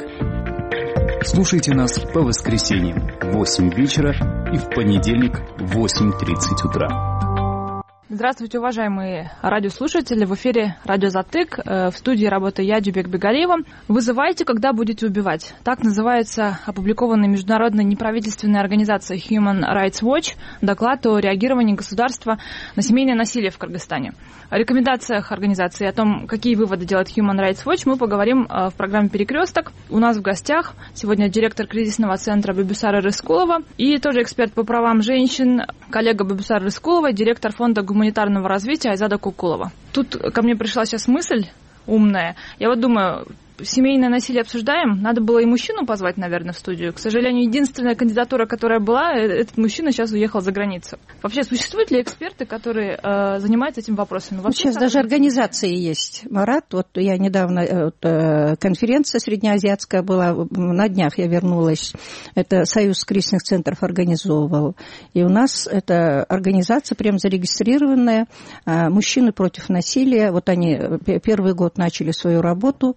Слушайте нас по воскресеньям в восемь вечера и в понедельник в восемь тридцать утра. Здравствуйте, уважаемые радиослушатели. В эфире радио Затык. В студии работаю я, Дюбек Бегалиева. Вызывайте, когда будете убивать. Так называется опубликованный международной неправительственной организацией Human Rights Watch доклад о реагировании государства на семейное насилие в Кыргызстане. О рекомендациях организации, о том, какие выводы делает Human Rights Watch, мы поговорим в программе «Перекресток». У нас в гостях сегодня директор кризисного центра Бибисара Рыскулова и тоже эксперт по правам женщин, коллега Бибисара Рыскулова, директор фонда гуманитарного развития Айзада Кукулова. Тут ко мне пришла сейчас мысль умная. Я вот думаю, семейное насилие обсуждаем, надо было и мужчину позвать, наверное, в студию. К сожалению, единственная кандидатура, которая была, этот мужчина сейчас уехал за границу. Вообще, существуют ли эксперты, которые э, занимаются этим вопросом? Вообще, сейчас даже организации есть. Марат, вот я недавно, вот, э, конференция среднеазиатская была, на днях я вернулась. Это Союз кризисных центров организовывал. И у нас эта организация прям зарегистрированная, э, мужчины против насилия. Вот они первый год начали свою работу.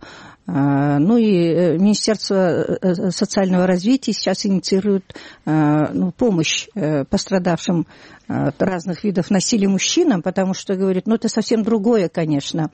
Ну и Министерство социального развития сейчас инициирует ну, помощь пострадавшим от разных видов насилия мужчинам, потому что, говорит, ну это совсем другое, конечно,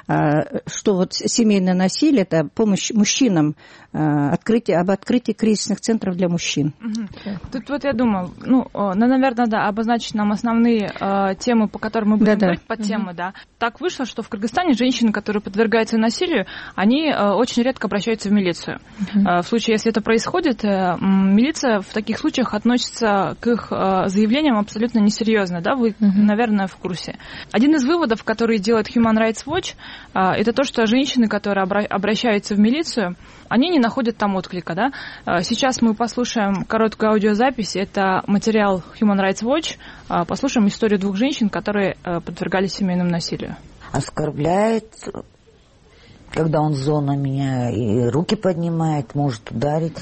что вот семейное насилие, это помощь мужчинам, открытие, об открытии кризисных центров для мужчин. Угу. Тут вот я думаю, ну, ну, наверное, да, обозначить нам основные э, темы, по которым мы будем говорить, под темы, угу. да. Так вышло, что в Кыргызстане женщины, которые подвергаются насилию, они э, очень редко обращаются в милицию. Угу. Э, в случае, если это происходит, э, милиция в таких случаях относится к их э, заявлениям абсолютно несерьезно, да, вы, uh-huh. наверное, в курсе. Один из выводов, который делает Human Rights Watch, это то, что женщины, которые обращаются в милицию, они не находят там отклика, да. Сейчас мы послушаем короткую аудиозапись, это материал Human Rights Watch, послушаем историю двух женщин, которые подвергались семейному насилию. Оскорбляет, когда он зло на меня, и руки поднимает, может ударить,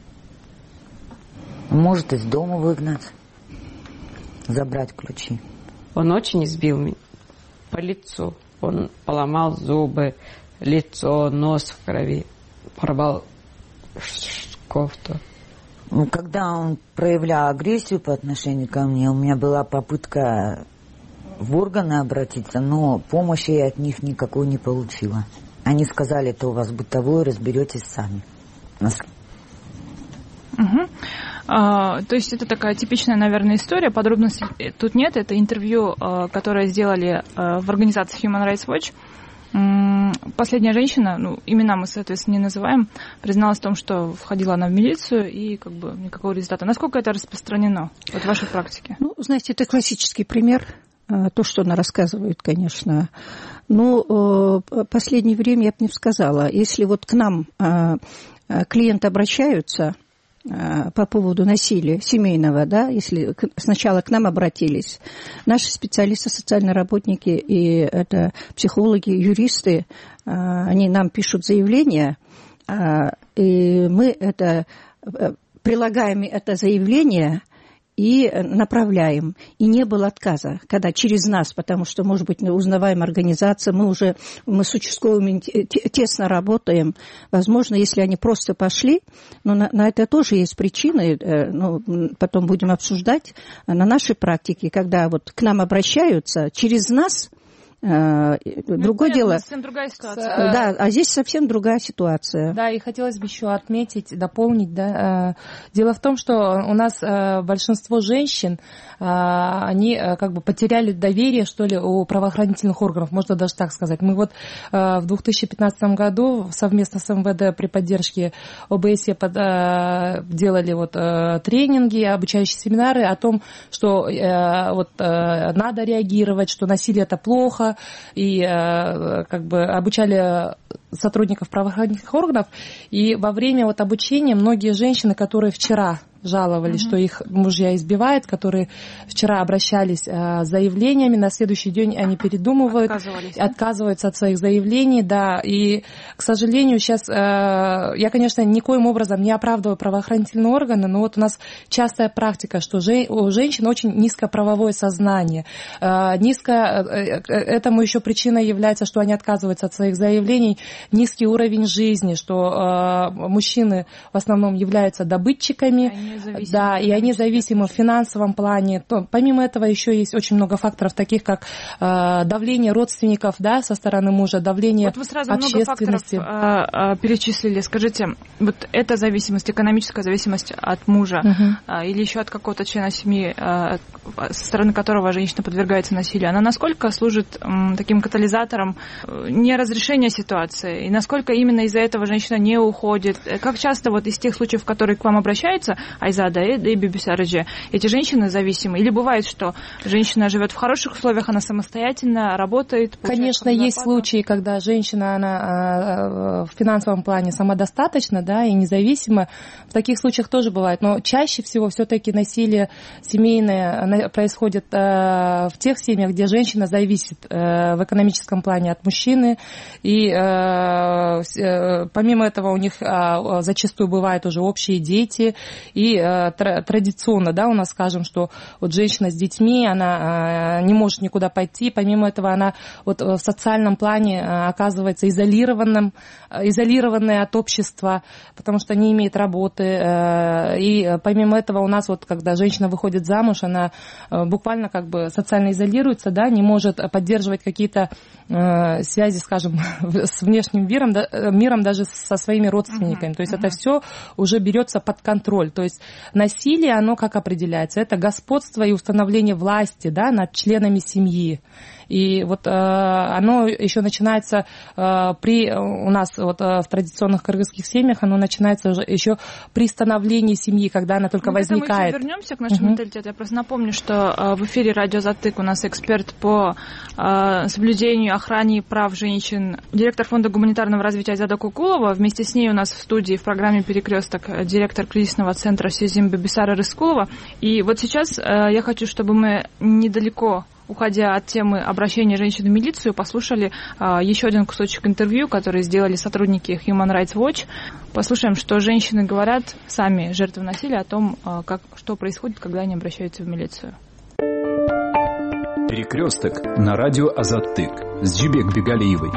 может из дома выгнать. Забрать ключи. Он очень избил меня по лицу. Он поломал зубы, лицо, нос в крови, порвал кофту. Когда он проявлял агрессию по отношению ко мне, у меня была попытка в органы обратиться, но помощи я от них никакой не получила. Они сказали, это у вас бытовое, разберетесь сами. Угу. А, то есть это такая типичная, наверное, история. Подробностей тут нет. Это интервью, которое сделали в организации Human Rights Watch. Последняя женщина, ну, имена мы, соответственно, не называем, призналась в том, что входила она в милицию и как бы никакого результата. Насколько это распространено вот в вашей практике? Ну, знаете, это классический пример. То, что она рассказывает, конечно. Но в последнее время я бы не сказала. Если вот к нам клиенты обращаются по поводу насилия семейного, да, если сначала к нам обратились, наши специалисты, социальные работники и это психологи, юристы, они нам пишут заявление, и мы это прилагаем это заявление и направляем. И не было отказа, когда через нас, потому что, может быть, узнаваемая организация, мы уже мы с участковыми тесно работаем. Возможно, если они просто пошли, но на, на это тоже есть причины, ну, потом будем обсуждать на нашей практике, когда вот к нам обращаются, через нас Другое ну, дело... Совсем другая ситуация. Да, а здесь совсем другая ситуация. Да, и хотелось бы еще отметить, дополнить, да. Дело в том, что у нас большинство женщин, они как бы потеряли доверие, что ли, у правоохранительных органов, можно даже так сказать. Мы вот в две тысячи пятнадцатом году совместно с эм вэ дэ при поддержке о бэ эс е делали вот тренинги, обучающие семинары о том, что вот надо реагировать, что насилие это плохо, и как бы обучали сотрудников правоохранительных органов. И во время вот обучения многие женщины, которые вчера жаловались, mm-hmm. что их мужья избивают, которые вчера обращались э, с заявлениями, на следующий день они передумывают, отказываются от своих заявлений, да, и, к сожалению, сейчас, э, я, конечно, никоим образом не оправдываю правоохранительные органы, но вот у нас частая практика, что же, у женщин очень низкое правовое сознание, э, низкое, э, э, этому еще причиной является, что они отказываются от своих заявлений, низкий уровень жизни, что э, мужчины в основном являются добытчиками, да, и они зависимы в финансовом плане. Помимо этого еще есть очень много факторов, таких как э, давление родственников, да, со стороны мужа, давление вот вы сразу общественности. Много факторов э, перечислили. Скажите, вот эта зависимость, экономическая зависимость от мужа uh-huh. э, или еще от какого-то члена семьи, э, со стороны которого женщина подвергается насилию, она насколько служит э, таким катализатором э, неразрешения ситуации? И насколько именно из-за этого женщина не уходит? Как часто вот из тех случаев, которые к вам обращаются, Айзада и Биби Сараджи, эти женщины зависимы? Или бывает, что женщина живет в хороших условиях, она самостоятельно работает? Конечно, есть случаи, когда женщина она в финансовом плане самодостаточна, да, и независима. В таких случаях тоже бывает. Но чаще всего все-таки насилие семейное происходит в тех семьях, где женщина зависит в экономическом плане от мужчины. И помимо этого у них зачастую бывают уже общие дети. И традиционно, да, у нас, скажем, что вот женщина с детьми, она не может никуда пойти, помимо этого она вот в социальном плане оказывается изолированным, изолированной от общества, потому что не имеет работы. И помимо этого у нас вот, когда женщина выходит замуж, она буквально как бы социально изолируется, да, не может поддерживать какие-то связи, скажем, с внешним миром, миром даже со своими родственниками. Uh-huh. То есть uh-huh. это все уже берется под контроль. То есть насилие, оно как определяется? Это господство и установление власти, да, над членами семьи. И вот э, оно еще начинается э, при у нас вот, э, в традиционных кыргызских семьях, оно начинается уже еще при становлении семьи, когда она только мы возникает. Мы вернемся к нашему uh-huh. менталитету. Я просто напомню, что э, в эфире «Радио Затык» у нас эксперт по э, соблюдению, охране прав женщин, директор фонда гуманитарного развития Айзада Кукулова. Вместе с ней у нас в студии в программе «Перекресток» директор кризисного центра Сезим Бибисара Рыскулова. И вот сейчас э, я хочу, чтобы мы недалеко, уходя от темы обращения женщин в милицию, послушали а, еще один кусочек интервью, который сделали сотрудники Human Rights Watch. Послушаем, что женщины говорят, сами жертвы насилия, о том, а, как, что происходит, когда они обращаются в милицию. Перекресток на радио Азаттык с Жибек Бегалиевой.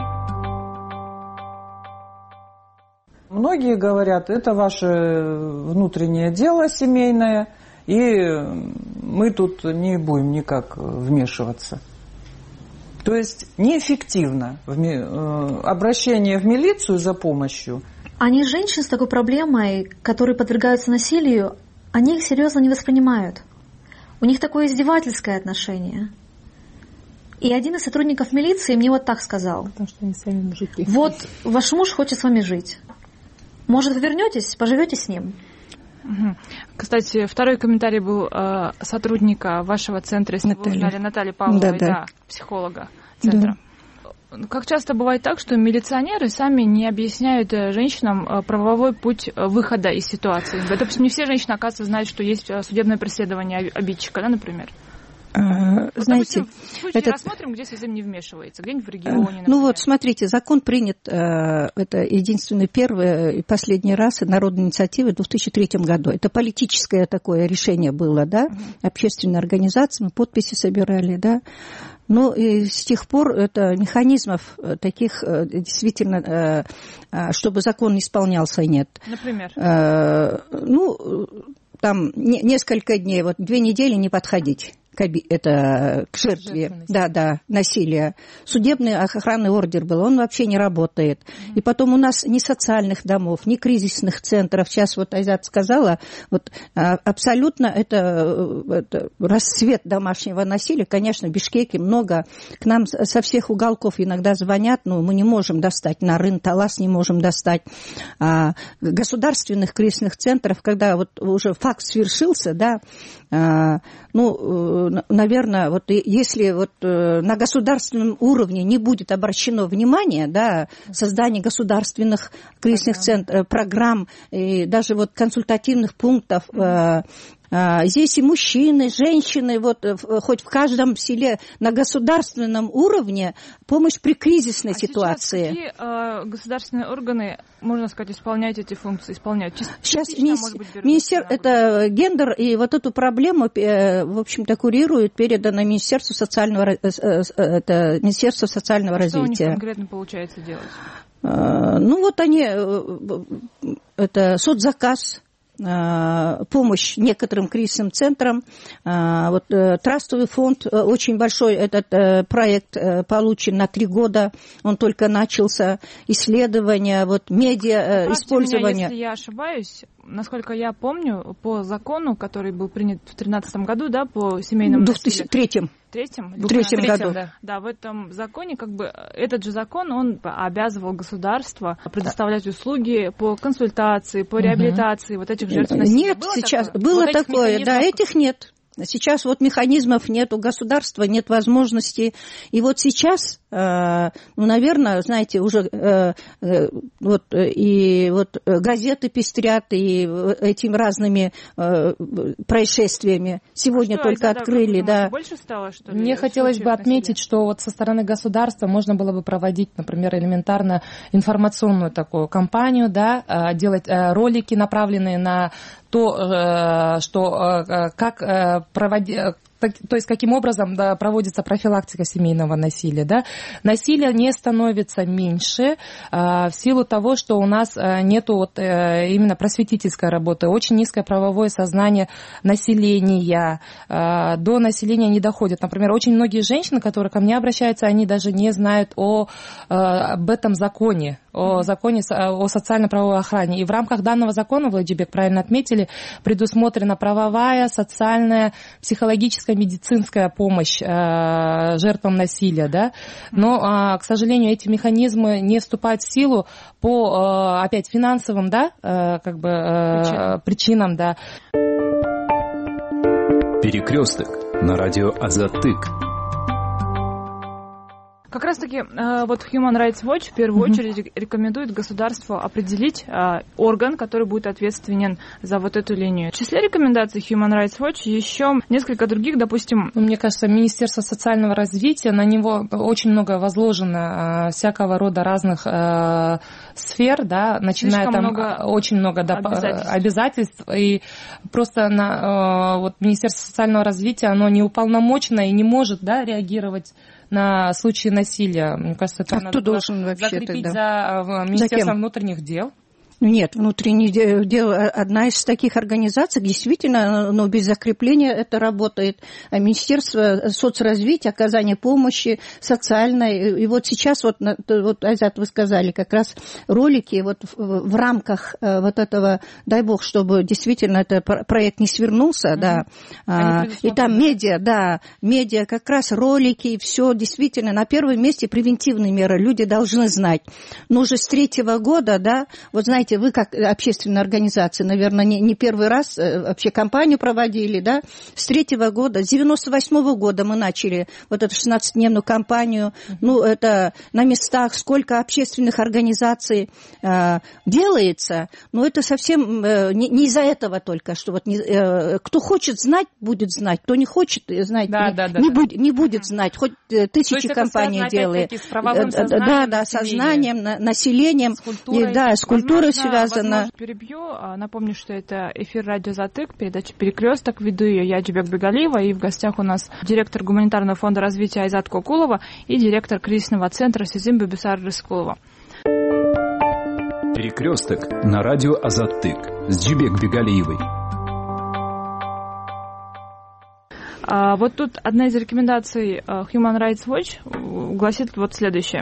Многие говорят, это ваше внутреннее дело семейное, и мы тут не будем никак вмешиваться. То есть неэффективно обращение в милицию за помощью. Они женщин с такой проблемой, которые подвергаются насилию, они их серьезно не воспринимают. У них такое издевательское отношение. И один из сотрудников милиции мне вот так сказал. Потому что они сами мужики. Вот ваш муж хочет с вами жить. Может, вы вернетесь, поживете с ним? Кстати, второй комментарий был э, сотрудника вашего центра, если вы узнали, Натальи Павловой, да, да. Да, психолога центра. Да. Как часто бывает так, что милиционеры сами не объясняют женщинам правовой путь выхода из ситуации? Допустим, не все женщины, оказывается, знают, что есть судебное преследование обидчика, да, например? А, вот, знаете, допустим, этот... рассмотрим, где Сезим не вмешивается, где-нибудь в регионе, например. Ну вот, смотрите, закон принят, это единственный первый и последний раз народной инициативы в две тысячи третьем году. Это политическое такое решение было, да, uh-huh. общественной организации, мы подписи собирали, да. Ну, и с тех пор это механизмов таких действительно, чтобы закон не исполнялся, нет. Например? Ну, там несколько дней, вот две недели не подходить к, это, к жертве, да, да, насилия. Судебный охранный ордер был, он вообще не работает. Mm-hmm. И потом у нас ни социальных домов, ни кризисных центров. Сейчас вот Айзат сказала, вот абсолютно это, это расцвет домашнего насилия. Конечно, в Бишкеке много. К нам со всех уголков иногда звонят, но мы не можем достать, на Рын-Талас не можем достать. А, государственных кризисных центров, когда вот уже факт свершился, да, а, ну, наверное, вот если вот на государственном уровне не будет обращено внимание, да, создание государственных кризисных центров, программ, и даже вот консультативных пунктов, mm-hmm. Здесь и мужчины, женщины, вот хоть в каждом селе на государственном уровне помощь при кризисной а ситуации. Какие э, государственные органы, можно сказать, исполняют эти функции? Исполняют? Сейчас министер, министер это гендер, и вот эту проблему, в общем-то, курирует, передано Министерству социального, это Министерство социального а развития. Что у них конкретно получается делать? Ну вот они, это соцзаказ, помощь некоторым кризисным центрам. Вот, трастовый фонд, очень большой этот проект получен на три года, он только начался, исследования, вот, медиа, Поправьте использование. Меня, если я ошибаюсь, насколько я помню, по закону, который был принят в две тысячи тринадцатом году, да, по семейному насилию. В две тысячи третьем. В третьем? В третьем году. Да. да, в этом законе, как бы, этот же закон, он обязывал государство предоставлять услуги по консультации, по реабилитации угу. вот этих жертв насилия. Нет, было сейчас такое? было вот такое, да, этих нет. Сейчас вот механизмов нет, у государства нет возможности. И вот сейчас, ну, наверное, знаете, уже вот, и вот газеты пестрят и этими разными происшествиями. Сегодня а только что, открыли, да. Больше стало, что ли? Мне хотелось бы отметить, насилия? Что вот со стороны государства можно было бы проводить, например, элементарно информационную такую кампанию, да, делать ролики, направленные на то, что как проводить, то есть каким образом да, проводится профилактика семейного насилия. Да? Насилие не становится меньше а, в силу того, что у нас нет вот, а, именно просветительской работы, очень низкое правовое сознание населения, а, до населения не доходит. Например, очень многие женщины, которые ко мне обращаются, они даже не знают о, а, об этом законе, о законе о социально-правовой охране. И в рамках данного закона, Владимир правильно отметили, предусмотрена правовая, социальная, психологическая, медицинская помощь э, жертвам насилия, да, но, э, к сожалению, эти механизмы не вступают в силу по, э, опять, финансовым, да, э, как бы, э, причинам. причинам, да. Перекресток на радио Азаттык. Как раз-таки вот Human Rights Watch в первую mm-hmm. очередь рекомендует государству определить а, орган, который будет ответственен за вот эту линию. В числе рекомендаций Human Rights Watch еще несколько других, допустим... Мне кажется, Министерство социального развития, на него очень много возложено а, всякого рода разных а, сфер, да, начиная Слишком там много очень много да, обязательств. обязательств, и просто на, а, вот, Министерство социального развития, оно не уполномочено и не может, да, реагировать на случаи насилия. Мне кажется, это а надо должен закрепить тогда? за Министерством внутренних дел. Нет, внутреннее дело, одна из таких организаций, действительно, но без закрепления это работает. А Министерство соцразвития, оказания помощи социальной. И вот сейчас, вот, вот Айзат, вы сказали, как раз ролики вот в, в рамках вот этого, дай бог, чтобы действительно этот проект не свернулся, mm-hmm. да. А, и там медиа, да, медиа, как раз ролики, все действительно на первом месте превентивные меры. Люди должны знать. Но уже с третьего года, да, вот знаете, вы как общественная организация, наверное, не, не первый раз вообще кампанию проводили, да, с третьего года, с девяносто восьмого года мы начали вот эту шестнадцатидневную кампанию, mm-hmm. ну, это на местах, сколько общественных организаций э, делается, но это совсем э, не, не из-за этого только, что вот не, э, кто хочет знать, будет знать, кто не хочет знать, да, не, да, да, не, да. Буд, не будет знать, хоть тысячи компаний делает. Да, да, сознанием, населением, с культурой, да, с культурой связано. Перебью. Напомню, что это эфир радио Затык, передача «Перекресток». Веду ее я, Джубек Бегалиева, и в гостях у нас директор гуманитарного фонда развития Айзат Кокулова и директор кризисного центра Сезим Бебисар Рыскулова. Перекресток на радио Азаттык с Джубек Бегалиевой. А вот тут одна из рекомендаций Human Rights Watch гласит вот следующее.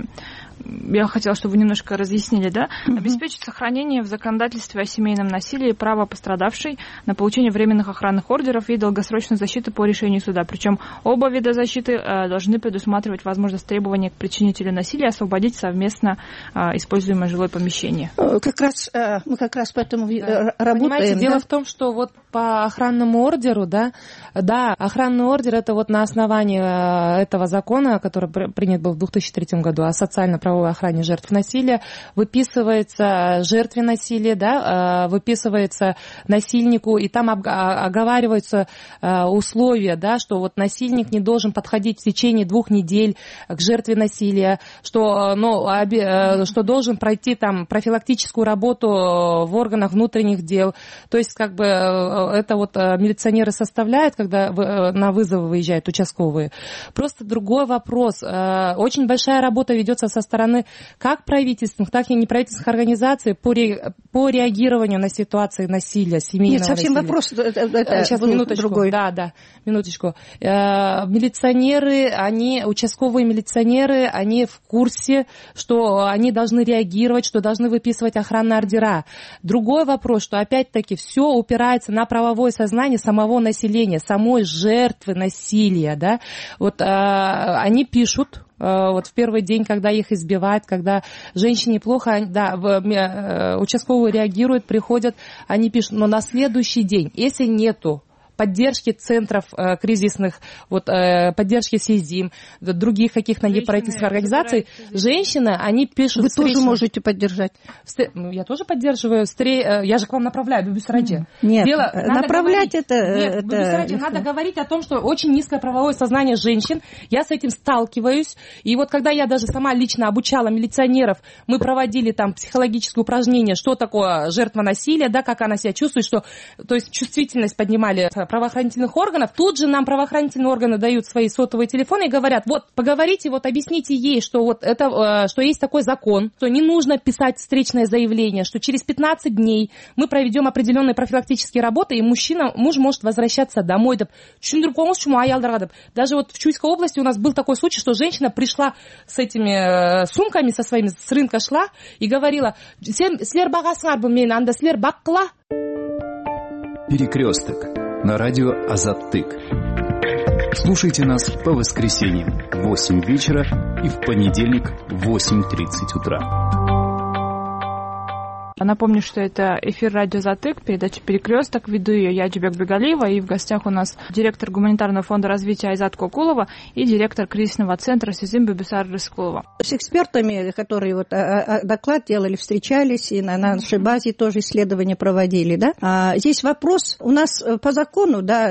Я хотела, чтобы вы немножко разъяснили, да? Mm-hmm. Обеспечить сохранение в законодательстве о семейном насилии права пострадавшей на получение временных охранных ордеров и долгосрочной защиты по решению суда. Причем оба вида защиты э, должны предусматривать возможность требования к причинителю насилия освободить совместно э, используемое жилое помещение. Как раз, э, мы как раз поэтому да. работаем. Понимаете, да? дело в том, что вот по охранному ордеру, да, да, охранный ордер это вот на основании этого закона, который принят был в две тысячи третьем году о социально-правовой охране жертв насилия, выписывается жертве насилия, да, выписывается насильнику, и там оговариваются условия, да, что вот насильник не должен подходить в течение двух недель к жертве насилия, что, ну, что должен пройти там профилактическую работу в органах внутренних дел. То есть, как бы, это вот милиционеры составляют, когда на вызовы выезжают участковые. Просто другой вопрос. Очень большая работа ведется со стороны как правительственных, так и неправительственных организаций по, ре, по реагированию на ситуации насилия, семейного насилия. Нет, совсем насилия. вопрос это, это Сейчас, минуточку. Другой. Да, да, минуточку. Э, милиционеры, они, участковые милиционеры, они в курсе, что они должны реагировать, что должны выписывать охранные ордера. Другой вопрос, что опять-таки все упирается на правовое сознание самого населения, самой жертвы насилия, да. Вот э, они пишут, вот в первый день, когда их избивают, когда женщине плохо, да, участковые реагируют, приходят, они пишут, но на следующий день, если нету поддержки центров э, кризисных, вот, э, поддержки СИЗИМ, других каких-то неправительственных организаций, женщины, они пишут... Вы встречные... тоже можете поддержать. Ну, я тоже поддерживаю. Встр... Я же к вам направляю, Бюбюсраджи. Нет, Дело... направлять это... Нет, это... Бюбюсраджи, надо говорить о том, что очень низкое правовое сознание женщин. Я с этим сталкиваюсь. И вот когда я даже сама лично обучала милиционеров, мы проводили там психологические упражнения, что такое жертва насилия, да, как она себя чувствует, что... То есть чувствительность поднимали правоохранительных органов. Тут же нам правоохранительные органы дают свои сотовые телефоны и говорят, вот, поговорите, вот, объясните ей, что вот это, что есть такой закон, что не нужно писать встречное заявление, что через пятнадцать дней мы проведем определенные профилактические работы, и мужчина, муж может возвращаться домой. Даже вот в Чуйской области у нас был такой случай, что женщина пришла с этими сумками, со своими, с рынка шла и говорила, «Слер багасыңар бұл мен, анда слер баққыла». Перекресток на радио Азаттык. Слушайте нас по воскресеньям в восемь вечера и в понедельник в восемь тридцать утра. Напомню, что это эфир радио Азаттык, передача «Перекресток». Веду ее я, Джубек Бегалиева, и в гостях у нас директор гуманитарного фонда развития Айзат Кокулова и директор кризисного центра СИЗИМ Бибисар Рыскулова. С экспертами, которые вот доклад делали, встречались, и на нашей базе тоже исследования проводили, да. А здесь вопрос, у нас по закону, да,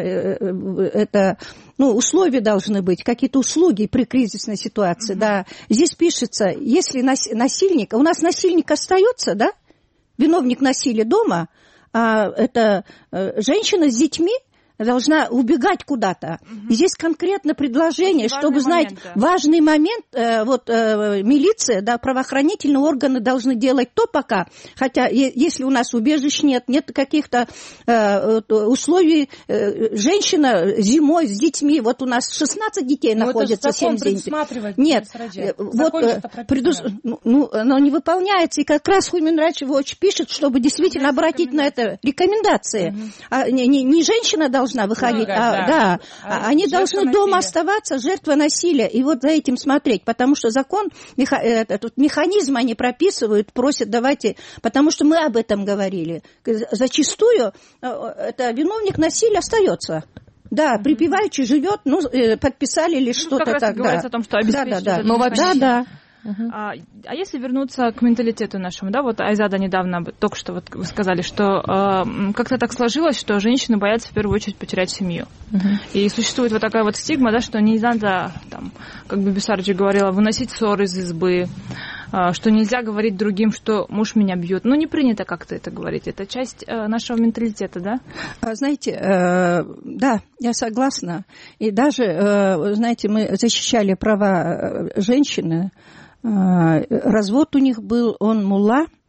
это... Ну, условия должны быть, какие-то услуги при кризисной ситуации, mm-hmm. да. Здесь пишется, если насильник, у нас насильник остается, да, виновник насилия дома, а это женщина с детьми должна убегать куда-то. Угу. Здесь конкретно предложение, чтобы знать момент, да. важный момент, э, вот э, милиция, да, правоохранительные органы должны делать то пока, хотя е- если у нас убежищ нет, нет каких-то э, условий, э, женщина зимой с детьми, вот у нас шестнадцать детей но находится, семь детей. Нет, э, вот э, предус... ну, оно не выполняется, и как раз Human Rights Watch пишет, чтобы действительно обратить на это рекомендации. Угу. А, не, не, не женщина должна должна выходить, да, а, да. Да, а они должны насилия. Дома оставаться, жертва насилия, и вот за этим смотреть, потому что закон, меха, этот механизм они прописывают, просят, давайте, потому что мы об этом говорили. Зачастую это виновник насилия остается. Да, припеваючи живет, ну, подписали или ну, что-то как раз так. Говорится да. о том, что обеспечивает. Да, да, да. Но вообще... да, да. Uh-huh. А, а если вернуться к менталитету нашему, да, вот Айзада недавно только что вот вы сказали, что э, как-то так сложилось, что женщины боятся в первую очередь потерять семью. Uh-huh. И существует вот такая вот стигма, да, что не надо, там, как бы Бибисарджи говорила, выносить ссоры из избы, э, что нельзя говорить другим, что муж меня бьет. Ну, не принято как-то это говорить. Это часть э, нашего менталитета, да? Знаете, э, да, я согласна. И даже, э, знаете, мы защищали права женщины. Развод у них был, он мулла,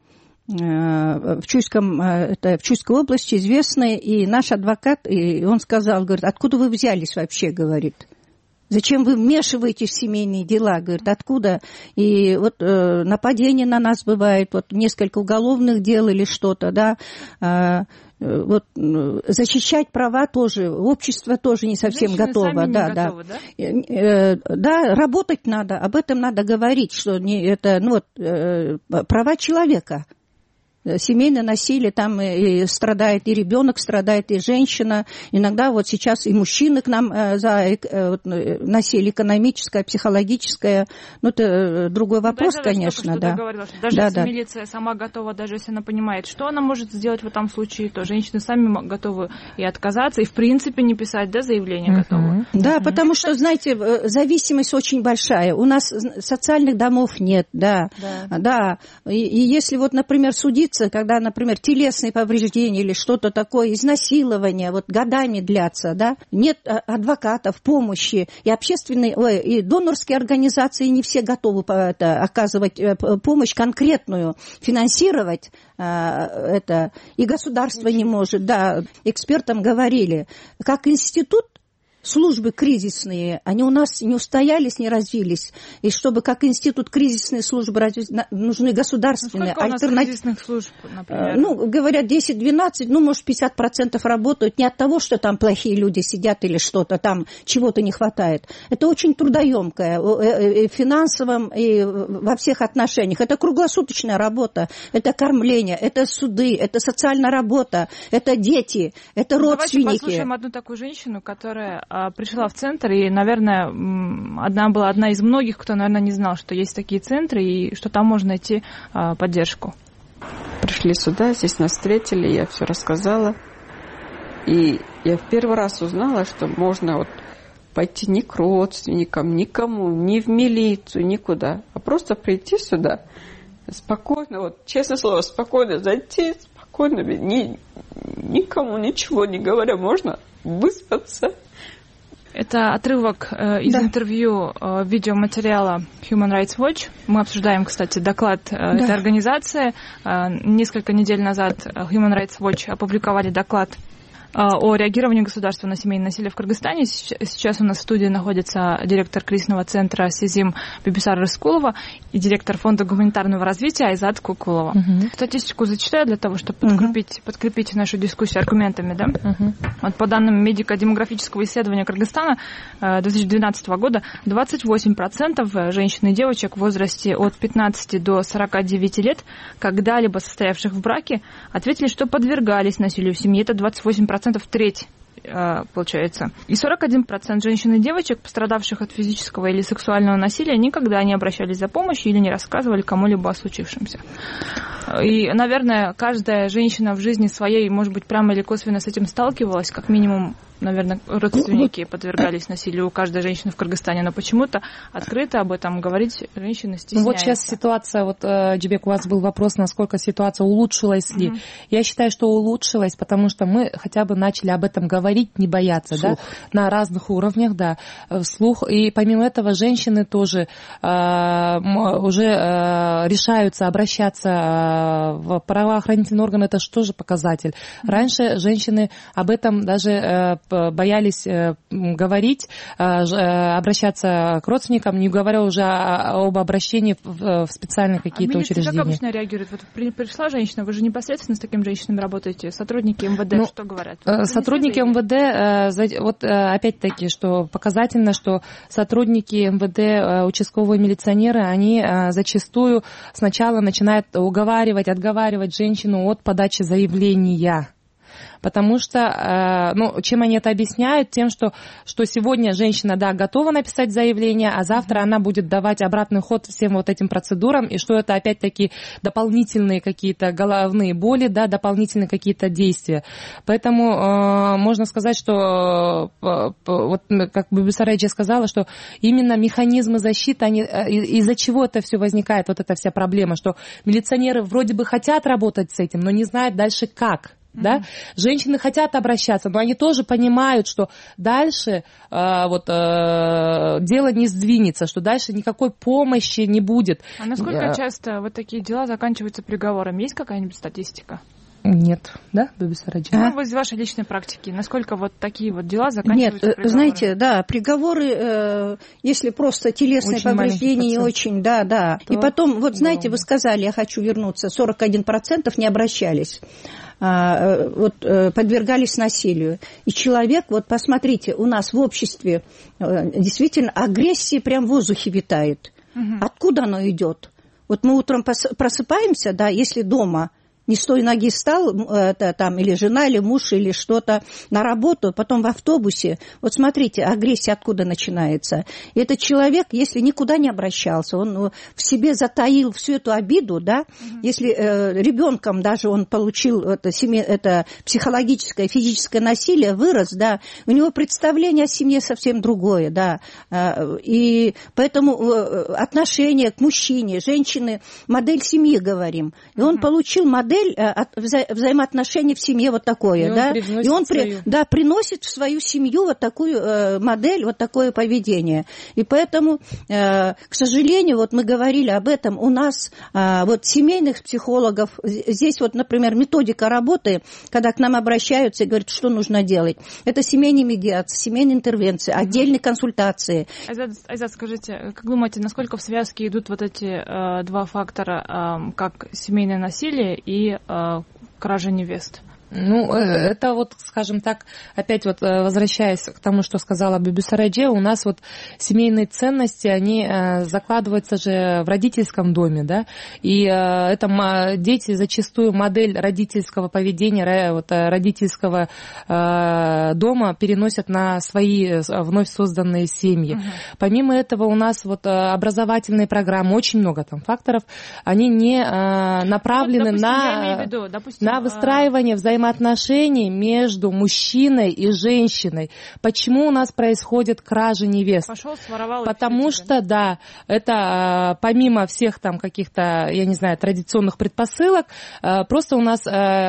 в Чуйском, это в Чуйской области известный, и наш адвокат, и он сказал, говорит, откуда вы взялись вообще, говорит. Зачем вы вмешиваетесь в семейные дела? Говорит, откуда? И вот э, нападение на нас бывает, вот несколько уголовных дел или что-то, да. Э, вот защищать права тоже, общество тоже не совсем женщины готово. Сами да, не да. Готовы, да? Э, э, да, работать надо, об этом надо говорить, что не, это ну, вот, э, права человека. Семейное насилие, там и страдает и ребенок, страдает и женщина. Иногда вот сейчас и мужчины к нам за вот, насилие экономическое, психологическое. Ну, это другой вопрос, даже, конечно. Да. Говорила, что даже да, если да. милиция сама готова, даже если она понимает, что она может сделать в этом случае, то женщины сами готовы и отказаться, и в принципе не писать да, заявление uh-huh. готовы. Да, uh-huh. потому что, знаете, зависимость очень большая. У нас социальных домов нет, да. да. да. И, и если вот, например, судиться, когда, например, телесные повреждения или что-то такое, изнасилование, вот годами длятся, да, нет адвокатов, помощи, и общественные, ой, и донорские организации не все готовы это, оказывать помощь конкретную, финансировать это, и государство не может, да, экспертам говорили, как институт, службы кризисные, они у нас не устоялись, не развились. И чтобы как институт кризисные службы развить, нужны государственные. Сколько у нас альтернатив... кризисных служб, например? Ну, говорят, десять-двенадцать, ну, может, пятьдесят процентов работают не от того, что там плохие люди сидят или что-то, там чего-то не хватает. Это очень трудоемкое и в финансовом, и во всех отношениях. Это круглосуточная работа, это кормление, это суды, это социальная работа, это дети, это родственники. Давайте послушаем одну такую женщину, которая пришла в центр, и, наверное, одна была одна из многих, кто, наверное, не знал, что есть такие центры, и что там можно найти поддержку. Пришли сюда, здесь нас встретили, я все рассказала. И я в первый раз узнала, что можно вот пойти ни к родственникам, никому, ни в милицию, никуда, а просто прийти сюда, спокойно, вот, честное слово, спокойно зайти, спокойно, ни, никому ничего не говоря, можно выспаться. Это отрывок э, из да. интервью э, видеоматериала Human Rights Watch. Мы обсуждаем, кстати, доклад э, да. этой организации. Э, несколько недель назад Human Rights Watch опубликовали доклад о реагировании государства на семейное насилие в Кыргызстане. Сейчас у нас в студии находится директор кризисного центра Сезим Бибисара Рыскулова и директор фонда гуманитарного развития Айзат Кукулова. Uh-huh. Статистику зачитаю для того, чтобы подкрепить, uh-huh. подкрепить нашу дискуссию аргументами. Да? Uh-huh. Вот по данным медико-демографического исследования Кыргызстана две тысячи двенадцатого года двадцать восемь процентов женщин и девочек в возрасте от пятнадцати до сорока девяти лет, когда-либо состоявших в браке, ответили, что подвергались насилию в семье. Это двадцать восемь процентов, треть, получается. И сорок один процент женщин и девочек, пострадавших от физического или сексуального насилия, никогда не обращались за помощью или не рассказывали кому-либо о случившемся. И, наверное, каждая женщина в жизни своей, может быть, прямо или косвенно с этим сталкивалась, как минимум, наверное, родственники подвергались насилию у каждой женщины в Кыргызстане, но почему-то открыто об этом говорить женщины стесняются. Вот сейчас ситуация, вот, Джибек, у вас был вопрос, насколько ситуация улучшилась ли. Mm-hmm. Я считаю, что улучшилась, потому что мы хотя бы начали об этом говорить, не бояться, да, на разных уровнях, да, вслух. И помимо этого женщины тоже э, уже э, решаются обращаться в правоохранительные органы, это что же показатель. Mm-hmm. Раньше женщины об этом даже э, боялись говорить, обращаться к родственникам, не говоря уже об обращении в специальные какие-то а учреждения. Как обычно реагирует? Вот пришла женщина, вы же непосредственно с такими женщинами работаете, сотрудники МВД ну, что говорят? Вы сотрудники МВД, вот опять-таки, что показательно, что сотрудники МВД, участковые милиционеры, они зачастую сначала начинают уговаривать, отговаривать женщину от подачи заявления. Потому что, ну, чем они это объясняют? Тем, что, что сегодня женщина, да, готова написать заявление, а завтра она будет давать обратный ход всем вот этим процедурам, и что это опять-таки дополнительные какие-то головные боли, да, дополнительные какие-то действия. Поэтому э, можно сказать, что, э, вот как Бибисара Эджи сказала, что именно механизмы защиты, они, э, из-за чего это все возникает, вот эта вся проблема, что милиционеры вроде бы хотят работать с этим, но не знают дальше как. да, женщины хотят обращаться, но они тоже понимают, что дальше э, вот, э, дело не сдвинется, что дальше никакой помощи не будет. А насколько часто вот такие дела заканчиваются приговором? Есть какая-нибудь статистика? Нет, да, Бибисараджи? Ну, вот из вашей личной практики, насколько вот такие вот дела заканчиваются Нет, приговором? знаете, да, приговоры, э, если просто телесные очень повреждения, не очень, да, да. То и потом, вот знаете, вы сказали, я хочу вернуться, сорок один процент не обращались. Вот, подвергались насилию. И человек, вот посмотрите, у нас в обществе действительно агрессия прям в воздухе витает. Угу. Откуда оно идет? Вот мы утром просыпаемся, да, если дома не с той ноги встал, это, там, или жена, или муж, или что-то на работу, потом в автобусе. Вот смотрите, агрессия откуда начинается. И этот человек, если никуда не обращался, он в себе затаил всю эту обиду, да, mm-hmm. если э, ребенком даже он получил это, семье, это психологическое, физическое насилие, вырос, да, у него представление о семье совсем другое, да, и поэтому отношение к мужчине, женщины, модель семьи говорим, и он mm-hmm. получил модель вза- взаимоотношений в семье вот такое, и да, он и он при, да, приносит в свою семью вот такую э, модель, вот такое поведение. И поэтому, э, к сожалению, вот мы говорили об этом, у нас э, вот семейных психологов, здесь вот, например, методика работы, когда к нам обращаются и говорят, что нужно делать, это семейная медиация, семейная интервенция, отдельные консультации. Айзат, Айзат, скажите, как думаете, насколько в связке идут вот эти э, два фактора, э, как семейное насилие и э, кража невест? Ну, это вот, скажем так, опять вот возвращаясь к тому, что сказала Бибисарадже, у нас вот семейные ценности, они закладываются же в родительском доме, да, и это дети зачастую модель родительского поведения, вот, родительского дома переносят на свои вновь созданные семьи. Угу. Помимо этого у нас вот образовательные программы, очень много там факторов, они не направлены ну, допустим, на, виду, допустим, на выстраивание взаимодействия взаимоотношений между мужчиной и женщиной. Почему у нас происходит кража невест? Пошел, своровал. Потому что, да, это помимо всех там каких-то, я не знаю, традиционных предпосылок, просто у нас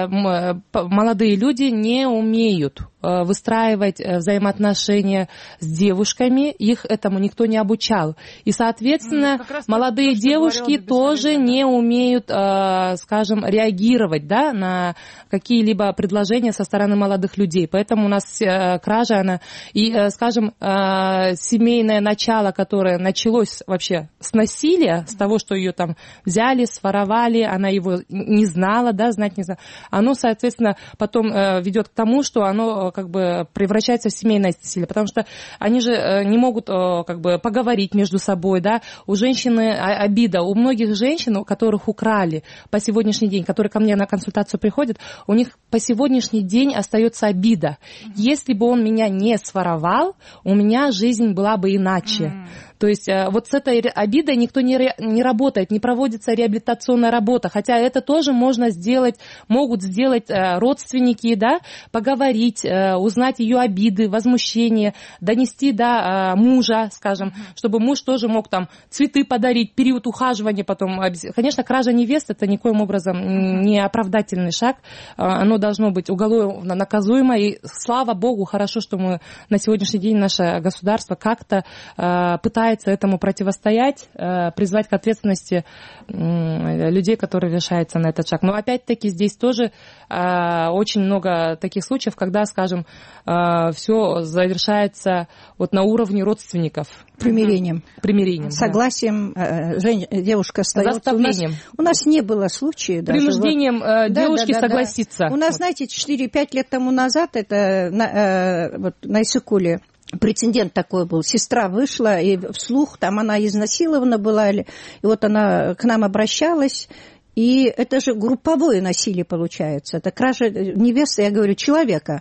молодые люди не умеют выстраивать взаимоотношения с девушками, их этому никто не обучал. И, соответственно, ну, молодые то, девушки тоже не умеют, скажем, реагировать, да, на какие-либо предложения со стороны молодых людей. Поэтому у нас кража, она, и, скажем, семейное начало, которое началось вообще с насилия, с того, что ее там взяли, своровали, она его не знала, да, знать не знала, оно, соответственно, потом ведет к тому, что оно как бы превращается в семейное насилие, потому что они же не могут как бы поговорить между собой, да, у женщины обида, у многих женщин, у которых украли по сегодняшний день, которые ко мне на консультацию приходят, у них по сегодняшний день остается обида. Если бы он меня не своровал, у меня жизнь была бы иначе. Mm. То есть вот с этой обидой никто не, ре, не работает, не проводится реабилитационная работа, хотя это тоже можно сделать, могут сделать родственники, да, поговорить, узнать ее обиды, возмущения, донести до мужа, скажем, mm-hmm. чтобы муж тоже мог там цветы подарить, период ухаживания потом. Конечно, кража невест это никоим образом не оправдательный шаг, оно должно быть уголовно наказуемо, и слава богу, хорошо, что мы на сегодняшний день, наше государство как-то пытается этому противостоять, призвать к ответственности людей, которые решаются на этот шаг. Но опять-таки здесь тоже очень много таких случаев, когда, скажем, все завершается вот на уровне родственников. Примирением. Примирением. Согласием, да. Жен... девушка остается. Заставлением. У нас, у нас не было случая. Принуждением вот. девушки да, да, согласиться. Да. У нас, вот. знаете, четыре-пять лет тому назад, это на, э, вот, на Иссык-Куле, прецедент такой был. Сестра вышла, и вслух, там она изнасилована была, и вот она к нам обращалась, и это же групповое насилие получается. Это кража невесты, я говорю, человека.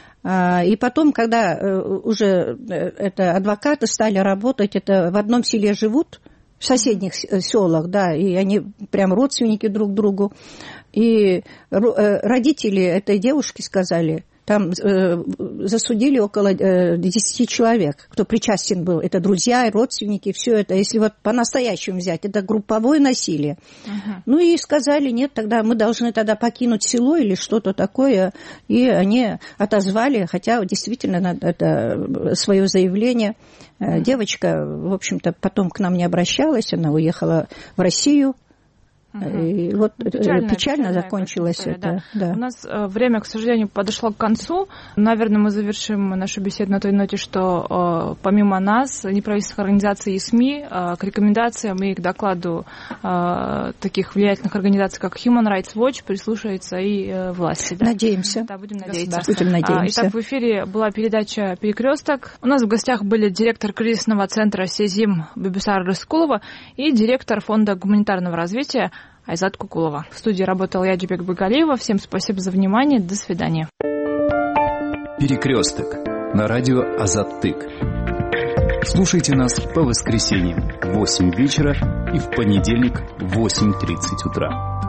И потом, когда уже это адвокаты стали работать, это в одном селе живут, в соседних селах, да, и они прям родственники друг другу. И родители этой девушки сказали, Там э, засудили около э, десяти человек, кто причастен был. Это друзья, родственники, все это. Если вот по-настоящему взять, это групповое насилие. Uh-huh. Ну и сказали, нет, тогда мы должны тогда покинуть село или что-то такое. И они отозвали, хотя действительно это свое заявление. Uh-huh. Девочка, в общем-то, потом к нам не обращалась, она уехала в Россию. Угу. И вот печально, печально закончилось история, это. Да. Да. У нас э, время, к сожалению, подошло к концу. Наверное, мы завершим нашу беседу на той ноте, что э, помимо нас, неправительственных организаций и СМИ, э, к рекомендациям и к докладу э, таких влиятельных организаций, как Human Rights Watch, прислушается и э, власти. Да? Надеемся. Да, будем надеяться. Будем надеяться. Итак, в эфире была передача «Перекресток». У нас в гостях были директор кризисного центра «Сезим» Бибисара Рыскулова и директор фонда гуманитарного развития Айзат Кукулова. В студии работала я, Джубек Багалиева. Всем спасибо за внимание. До свидания. Перекресток на радио Азаттык. Слушайте нас по воскресеньям в восемь вечера и в понедельник в восемь тридцать утра.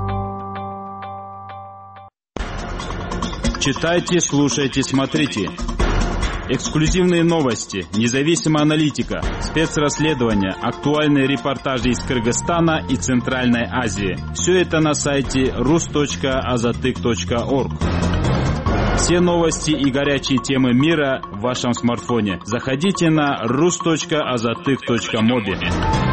Читайте, слушайте, смотрите. Эксклюзивные новости, независимая аналитика, спецрасследования, актуальные репортажи из Кыргызстана и Центральной Азии. Все это на сайте рус точка азаттык точка орг. Все новости и горячие темы мира в вашем смартфоне. Заходите на рус точка азаттык точка моби.